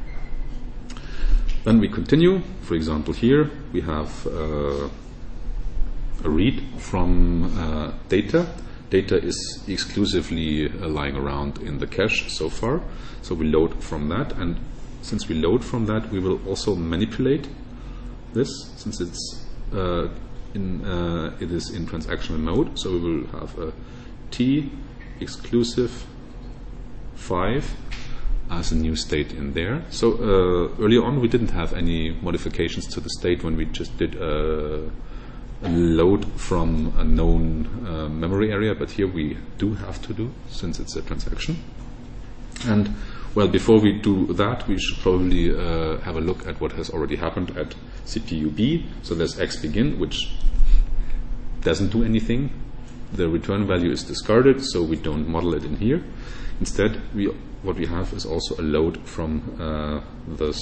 Then we continue. For example, here we have a read from data. Data is exclusively lying around in the cache so far. So we load from that, and since we load from that, we will also manipulate this, since it's it is in transactional mode. So we will have a T exclusive 5 as a new state in there. So earlier on we didn't have any modifications to the state when we just did a load from a known memory area, but here we do have to do, since it's a transaction. And well, before we do that, we should probably have a look at what has already happened at CPU B. So there's xBegin, which doesn't do anything. The return value is discarded, so we don't model it in here. Instead, what we have is also a load from this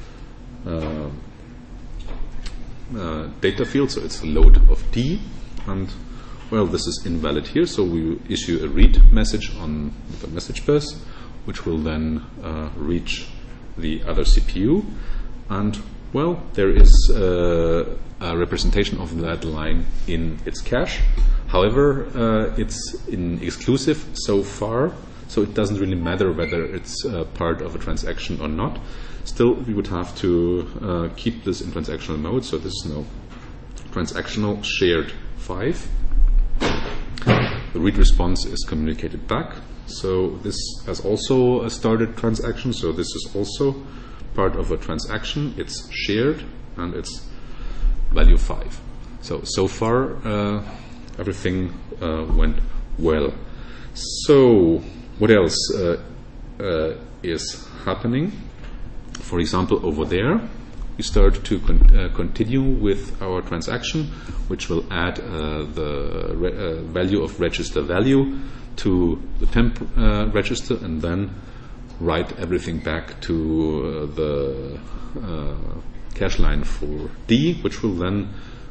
data field. So it's a load of D, and well, this is invalid here. So we issue a read message on the message bus, which will then reach the other CPU, and well, there is a representation of that line in its cache. However, it's in exclusive so far, so it doesn't really matter whether it's part of a transaction or not. Still, we would have to keep this in transactional mode. So this is now transactional shared 5. The read response is communicated back. So this has also a started transaction. So this is also part of a transaction. It's shared and it's value 5. So far everything went well. So what else is happening? for example, over there, we start to continue with our transaction, which will add the value of register value to the temp register, and then write everything back to the cache line for D, which will then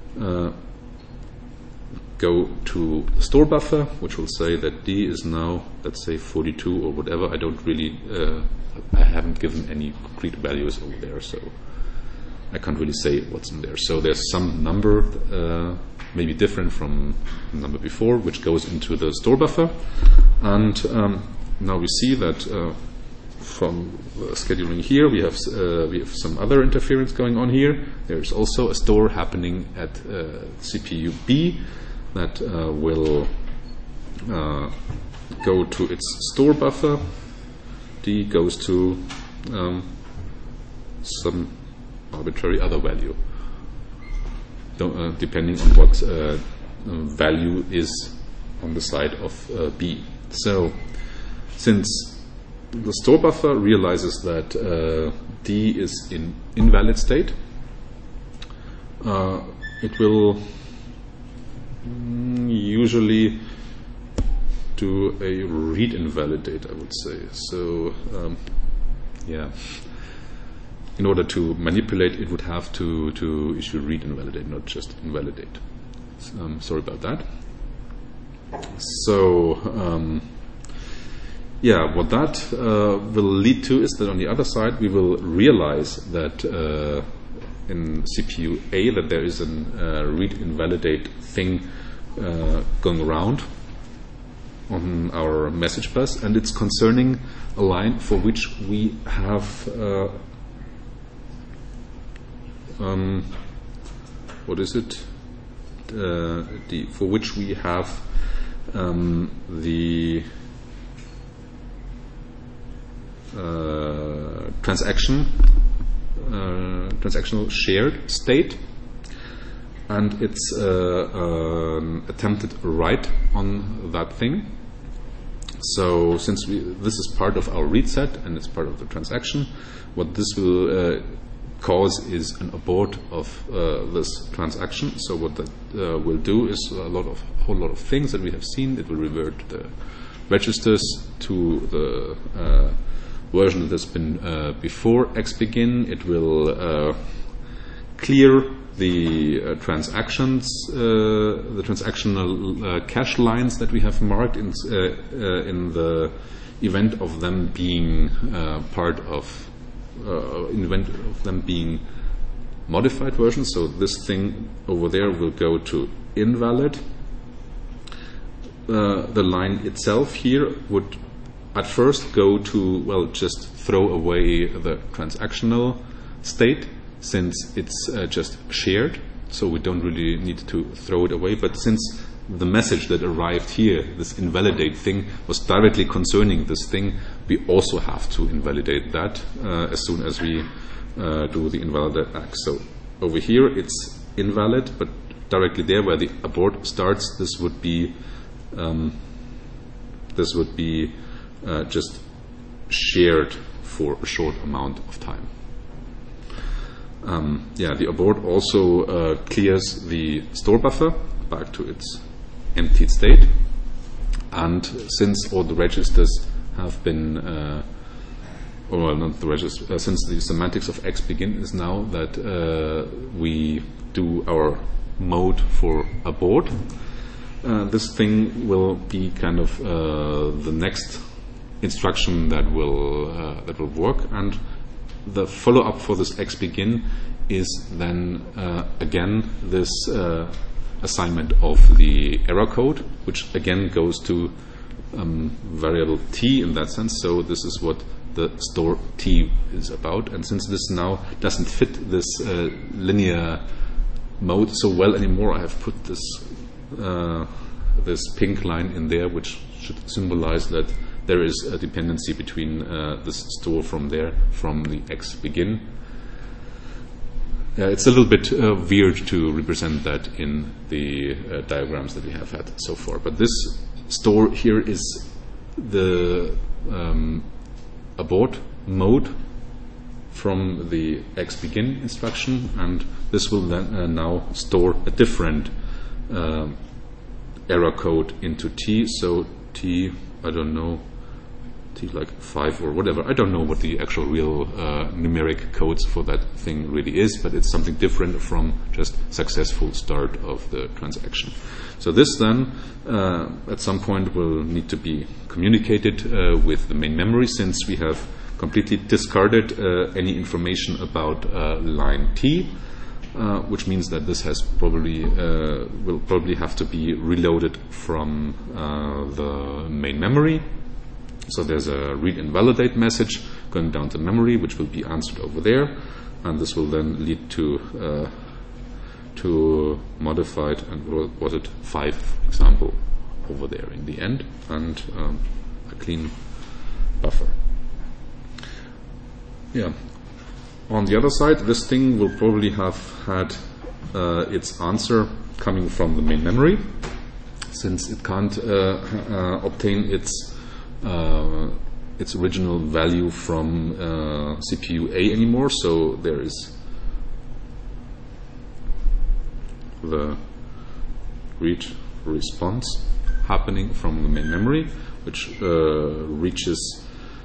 go to the store buffer, which will say that D is now, let's say, 42 or whatever. I don't really, I haven't given any concrete values over there, so I can't really say what's in there. So there's some number, maybe different from the number before, which goes into the store buffer. And now we see that from scheduling here, we have some other interference going on here. There's also a store happening at CPU B that will go to its store buffer. D goes to some arbitrary other value, depending on what value is on the side of B. So, since the store buffer realizes that D is in invalid state, it will usually do a read invalidate, I would say. So, yeah. In order to manipulate, it would have to issue read invalidate, not just invalidate. Sorry about that. So, yeah, what that will lead to is that on the other side, we will realize that in CPU A that there is a read invalidate thing going around on our message bus, and it's concerning a line for which we have what is it? For which we have the transactional shared state, and it's attempted write on that thing. So since this is part of our read set and it's part of the transaction, what this will cause is an abort of this transaction. So what that will do is a whole lot of things that we have seen. It will revert the registers to the version that has been before xbegin. It will clear the transactions, the transactional cache lines that we have marked in the event of them being part of event of them being modified versions. So this thing over there will go to invalid. The line itself here would at first go to, well, just throw away the transactional state, since it's just shared, so we don't really need to throw it away. But since the message that arrived here, this invalidate thing, was directly concerning this thing, we also have to invalidate that as soon as we do the invalidate act. So over here it's invalid, but directly there where the abort starts, this would be just shared for a short amount of time. The abort also clears the store buffer back to its emptied state, and since all the registers have been, not the registers, since the semantics of xbegin is now that we do our mode for abort, this thing will be kind of the next instruction that will work, and the follow-up for this xbegin is then again this assignment of the error code, which again goes to variable t in that sense. So this is what the store t is about, and since this now doesn't fit this linear mode so well anymore, I have put this this pink line in there, which should symbolize that there is a dependency between this store from the xbegin. It's a little bit weird to represent that in the diagrams that we have had so far, but this store here is the abort mode from the xBegin instruction, and this will then now store a different error code into T. So T, I don't know, T like 5 or whatever. I don't know what the actual real numeric codes for that thing really is, but it's something different from just successful start of the transaction. So this then at some point will need to be communicated with the main memory, since we have completely discarded any information about line T, which means that this has will probably have to be reloaded from the main memory. So there's a read invalidate message going down to memory, which will be answered over there, and this will then lead to modified and what it 5 example over there in the end, and a clean buffer. Yeah. On the other side, this thing will probably have had its answer coming from the main memory, since it can't obtain its original value from CPU A anymore. So there is the read response happening from the main memory, which reaches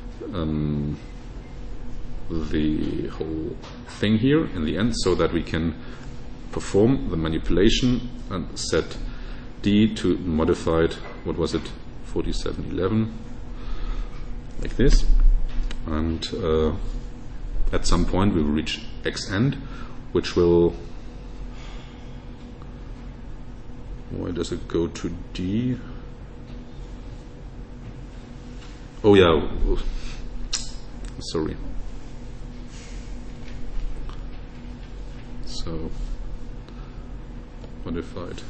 the whole thing here in the end, so that we can perform the manipulation and set D to modified, what was it, 4711, like this, and at some point we will reach X end, which will, why does it go to D? Oh yeah, sorry. So modified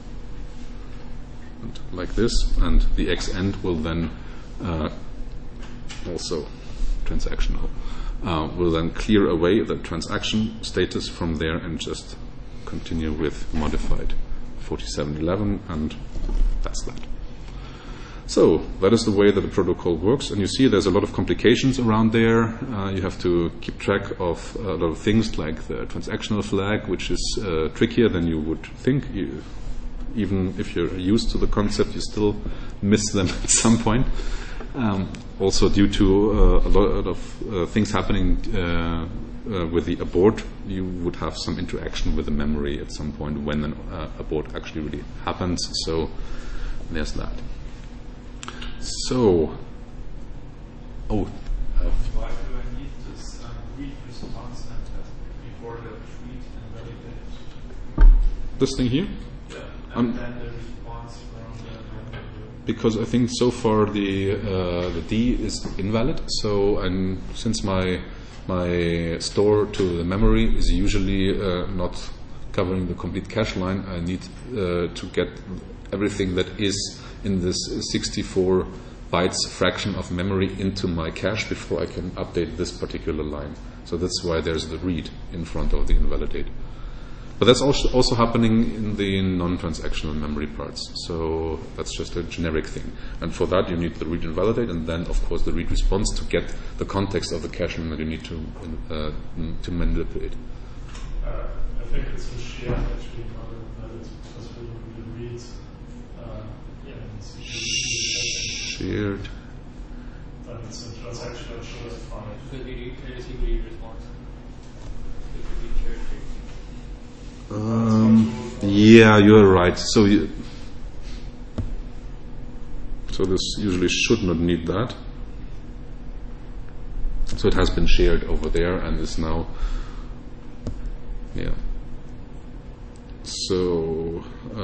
and like this, and the X end will then also transactional will then clear away the transaction status from there and just continue with modified 4711, and that's that. So that is the way that the protocol works, and you see there's a lot of complications around there. You have to keep track of a lot of things like the transactional flag, which is trickier than you would think. Even if you're used to the concept, you still miss them at some point. Also due to a lot of things happening with the abort, you would have some interaction with the memory at some point when an abort actually really happens. So there's that. So, why do I need this read response before the read invalidate? This thing here? Yeah, and then the response from the memory. Because I think so far the D is invalid. So, and since my store to the memory is usually not covering the complete cache line, I need to get everything that is in this 64 bytes fraction of memory into my cache before I can update this particular line. So that's why there's the read in front of the invalidate. But that's also happening in the non-transactional memory parts. So that's just a generic thing. And for that you need the read invalidate, and then of course the read response to get the context of the cache that you need to manipulate. I think it's a share actually, not invalid, because we will read. Shared. But it's a transaction that shows fine. Because we receive read response. It could be shared. Yeah, you're right. So this usually should not need that. So it has been shared over there and is now, yeah. So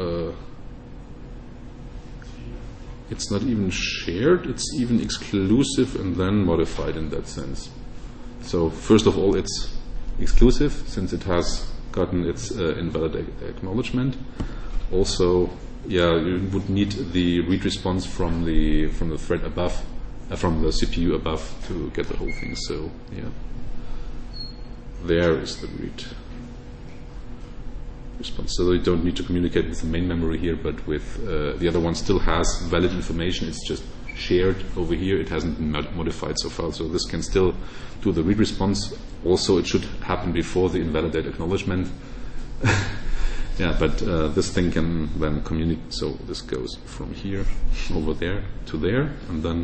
it's not even shared, it's even exclusive and then modified in that sense. So first of all, it's exclusive since it has gotten its invalid acknowledgement. Also, yeah, you would need the read response from the thread above, from the CPU above to get the whole thing. So yeah, there is the read response. So you don't need to communicate with the main memory here, but with the other one still has valid information. It's just shared over here. It hasn't been modified so far, so this can still do the read response. Also, it should happen before the invalidate acknowledgement. Yeah, but this thing can then communicate. So this goes from here over there to there, and then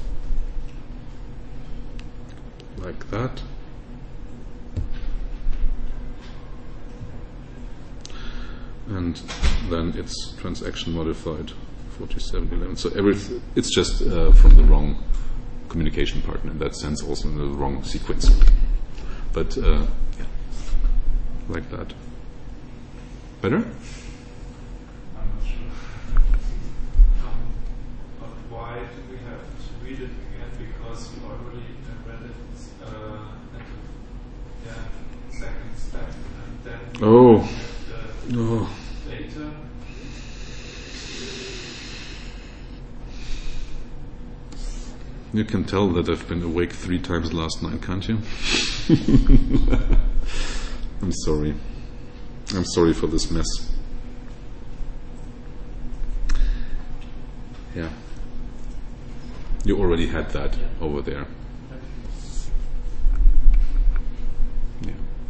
like that. And then it's transaction modified 4711. So it's just from the wrong communication partner in that sense, also in the wrong sequence. But yeah, like that. Better? I'm not sure. But why do we have to read it again? Because we already read it at the second step, and then later. You can tell that I've been awake 3 times last night, can't you? I'm sorry. I'm sorry for this mess. Yeah. You already had that over there. Yeah.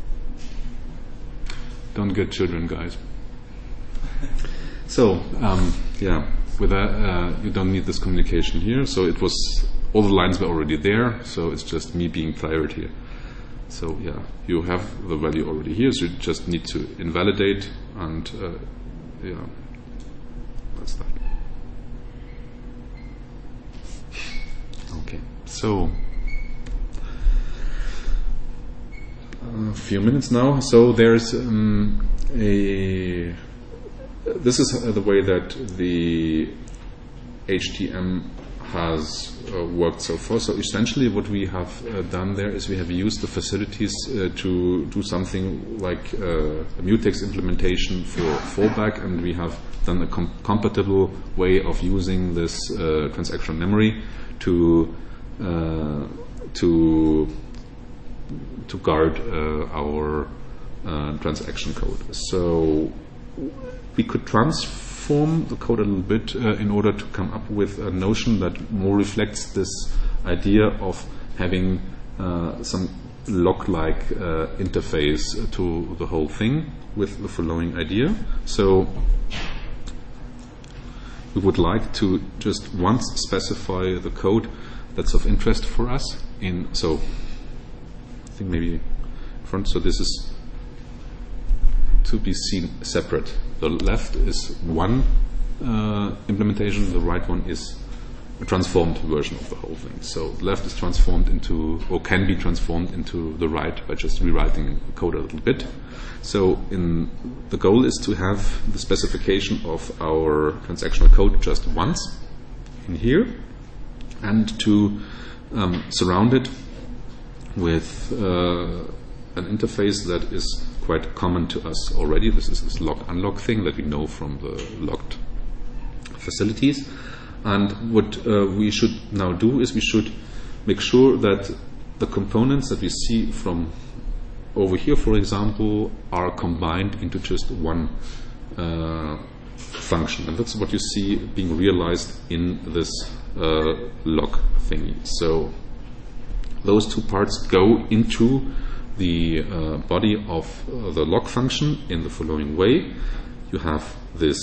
Don't get children, guys. So, yeah, with that, you don't need this communication here. So it was, all the lines were already there, so it's just me being tired here. So yeah, you have the value already here, so you just need to invalidate, and yeah, that's that. Okay, so a few minutes now. So there's this is the way that the HTM has worked so far. So essentially what we have done there is we have used the facilities to do something like a mutex implementation for fallback, and we have done a compatible way of using this transactional memory to guard our transaction code. So we could transform the code a little bit in order to come up with a notion that more reflects this idea of having some log-like interface to the whole thing with the following idea. So we would like to just once specify the code that's of interest for us in, so I think maybe front, so this is to be seen separate. The left is one implementation, the right one is a transformed version of the whole thing. So the left is transformed into, or can be transformed into the right by just rewriting the code a little bit. So the goal is to have the specification of our transactional code just once in here, and to surround it with an interface that is quite common to us already. This is this log-unlock thing that we know from the logged facilities. And what we should now do is we should make sure that the components that we see from over here, for example, are combined into just one function. And that's what you see being realized in this log thingy. So those two parts go into the body of the log function in the following way. You have this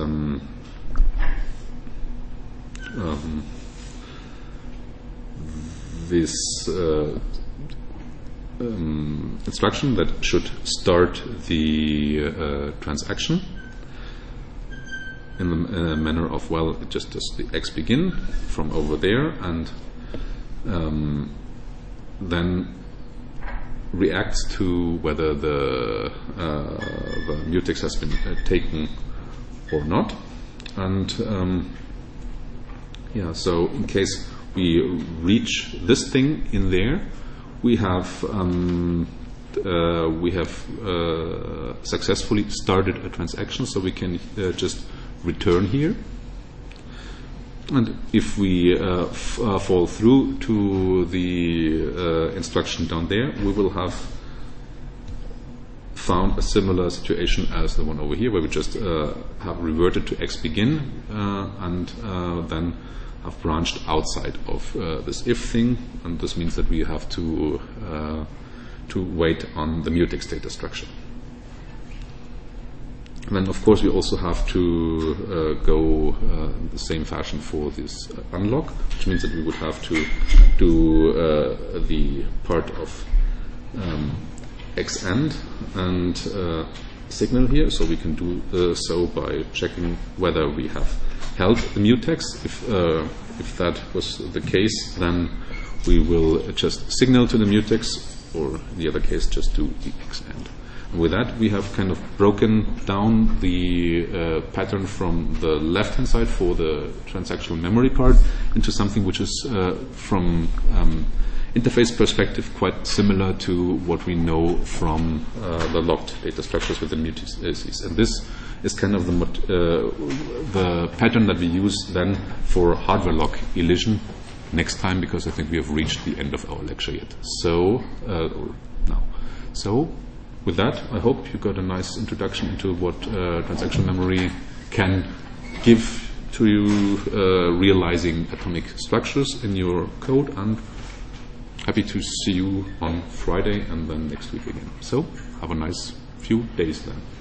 instruction that should start the transaction in the manner of, well, it just does the x begin from over there, and then reacts to whether the mutex has been taken or not. And yeah, so in case we reach this thing in there, we have successfully started a transaction, so we can just return here. And if we fall through to the instruction down there, we will have found a similar situation as the one over here, where we just have reverted to x begin, and then have branched outside of this if thing, and this means that we have to wait on the mutex data structure. And then, of course, we also have to go in the same fashion for this unlock, which means that we would have to do the part of xend and signal here. So we can do so by checking whether we have held the mutex. If that was the case, then we will just signal to the mutex, or in the other case, just do the xend. And with that, we have kind of broken down the pattern from the left-hand side for the transactional memory part into something which is, from interface perspective, quite similar to what we know from the locked data structures within mutices. And this is kind of the pattern that we use then for hardware lock elision next time, because I think we have reached the end of our lecture yet. So, now. So, with that, I hope you got a nice introduction into what transactional memory can give to you, realizing atomic structures in your code, and happy to see you on Friday and then next week again. So, have a nice few days then.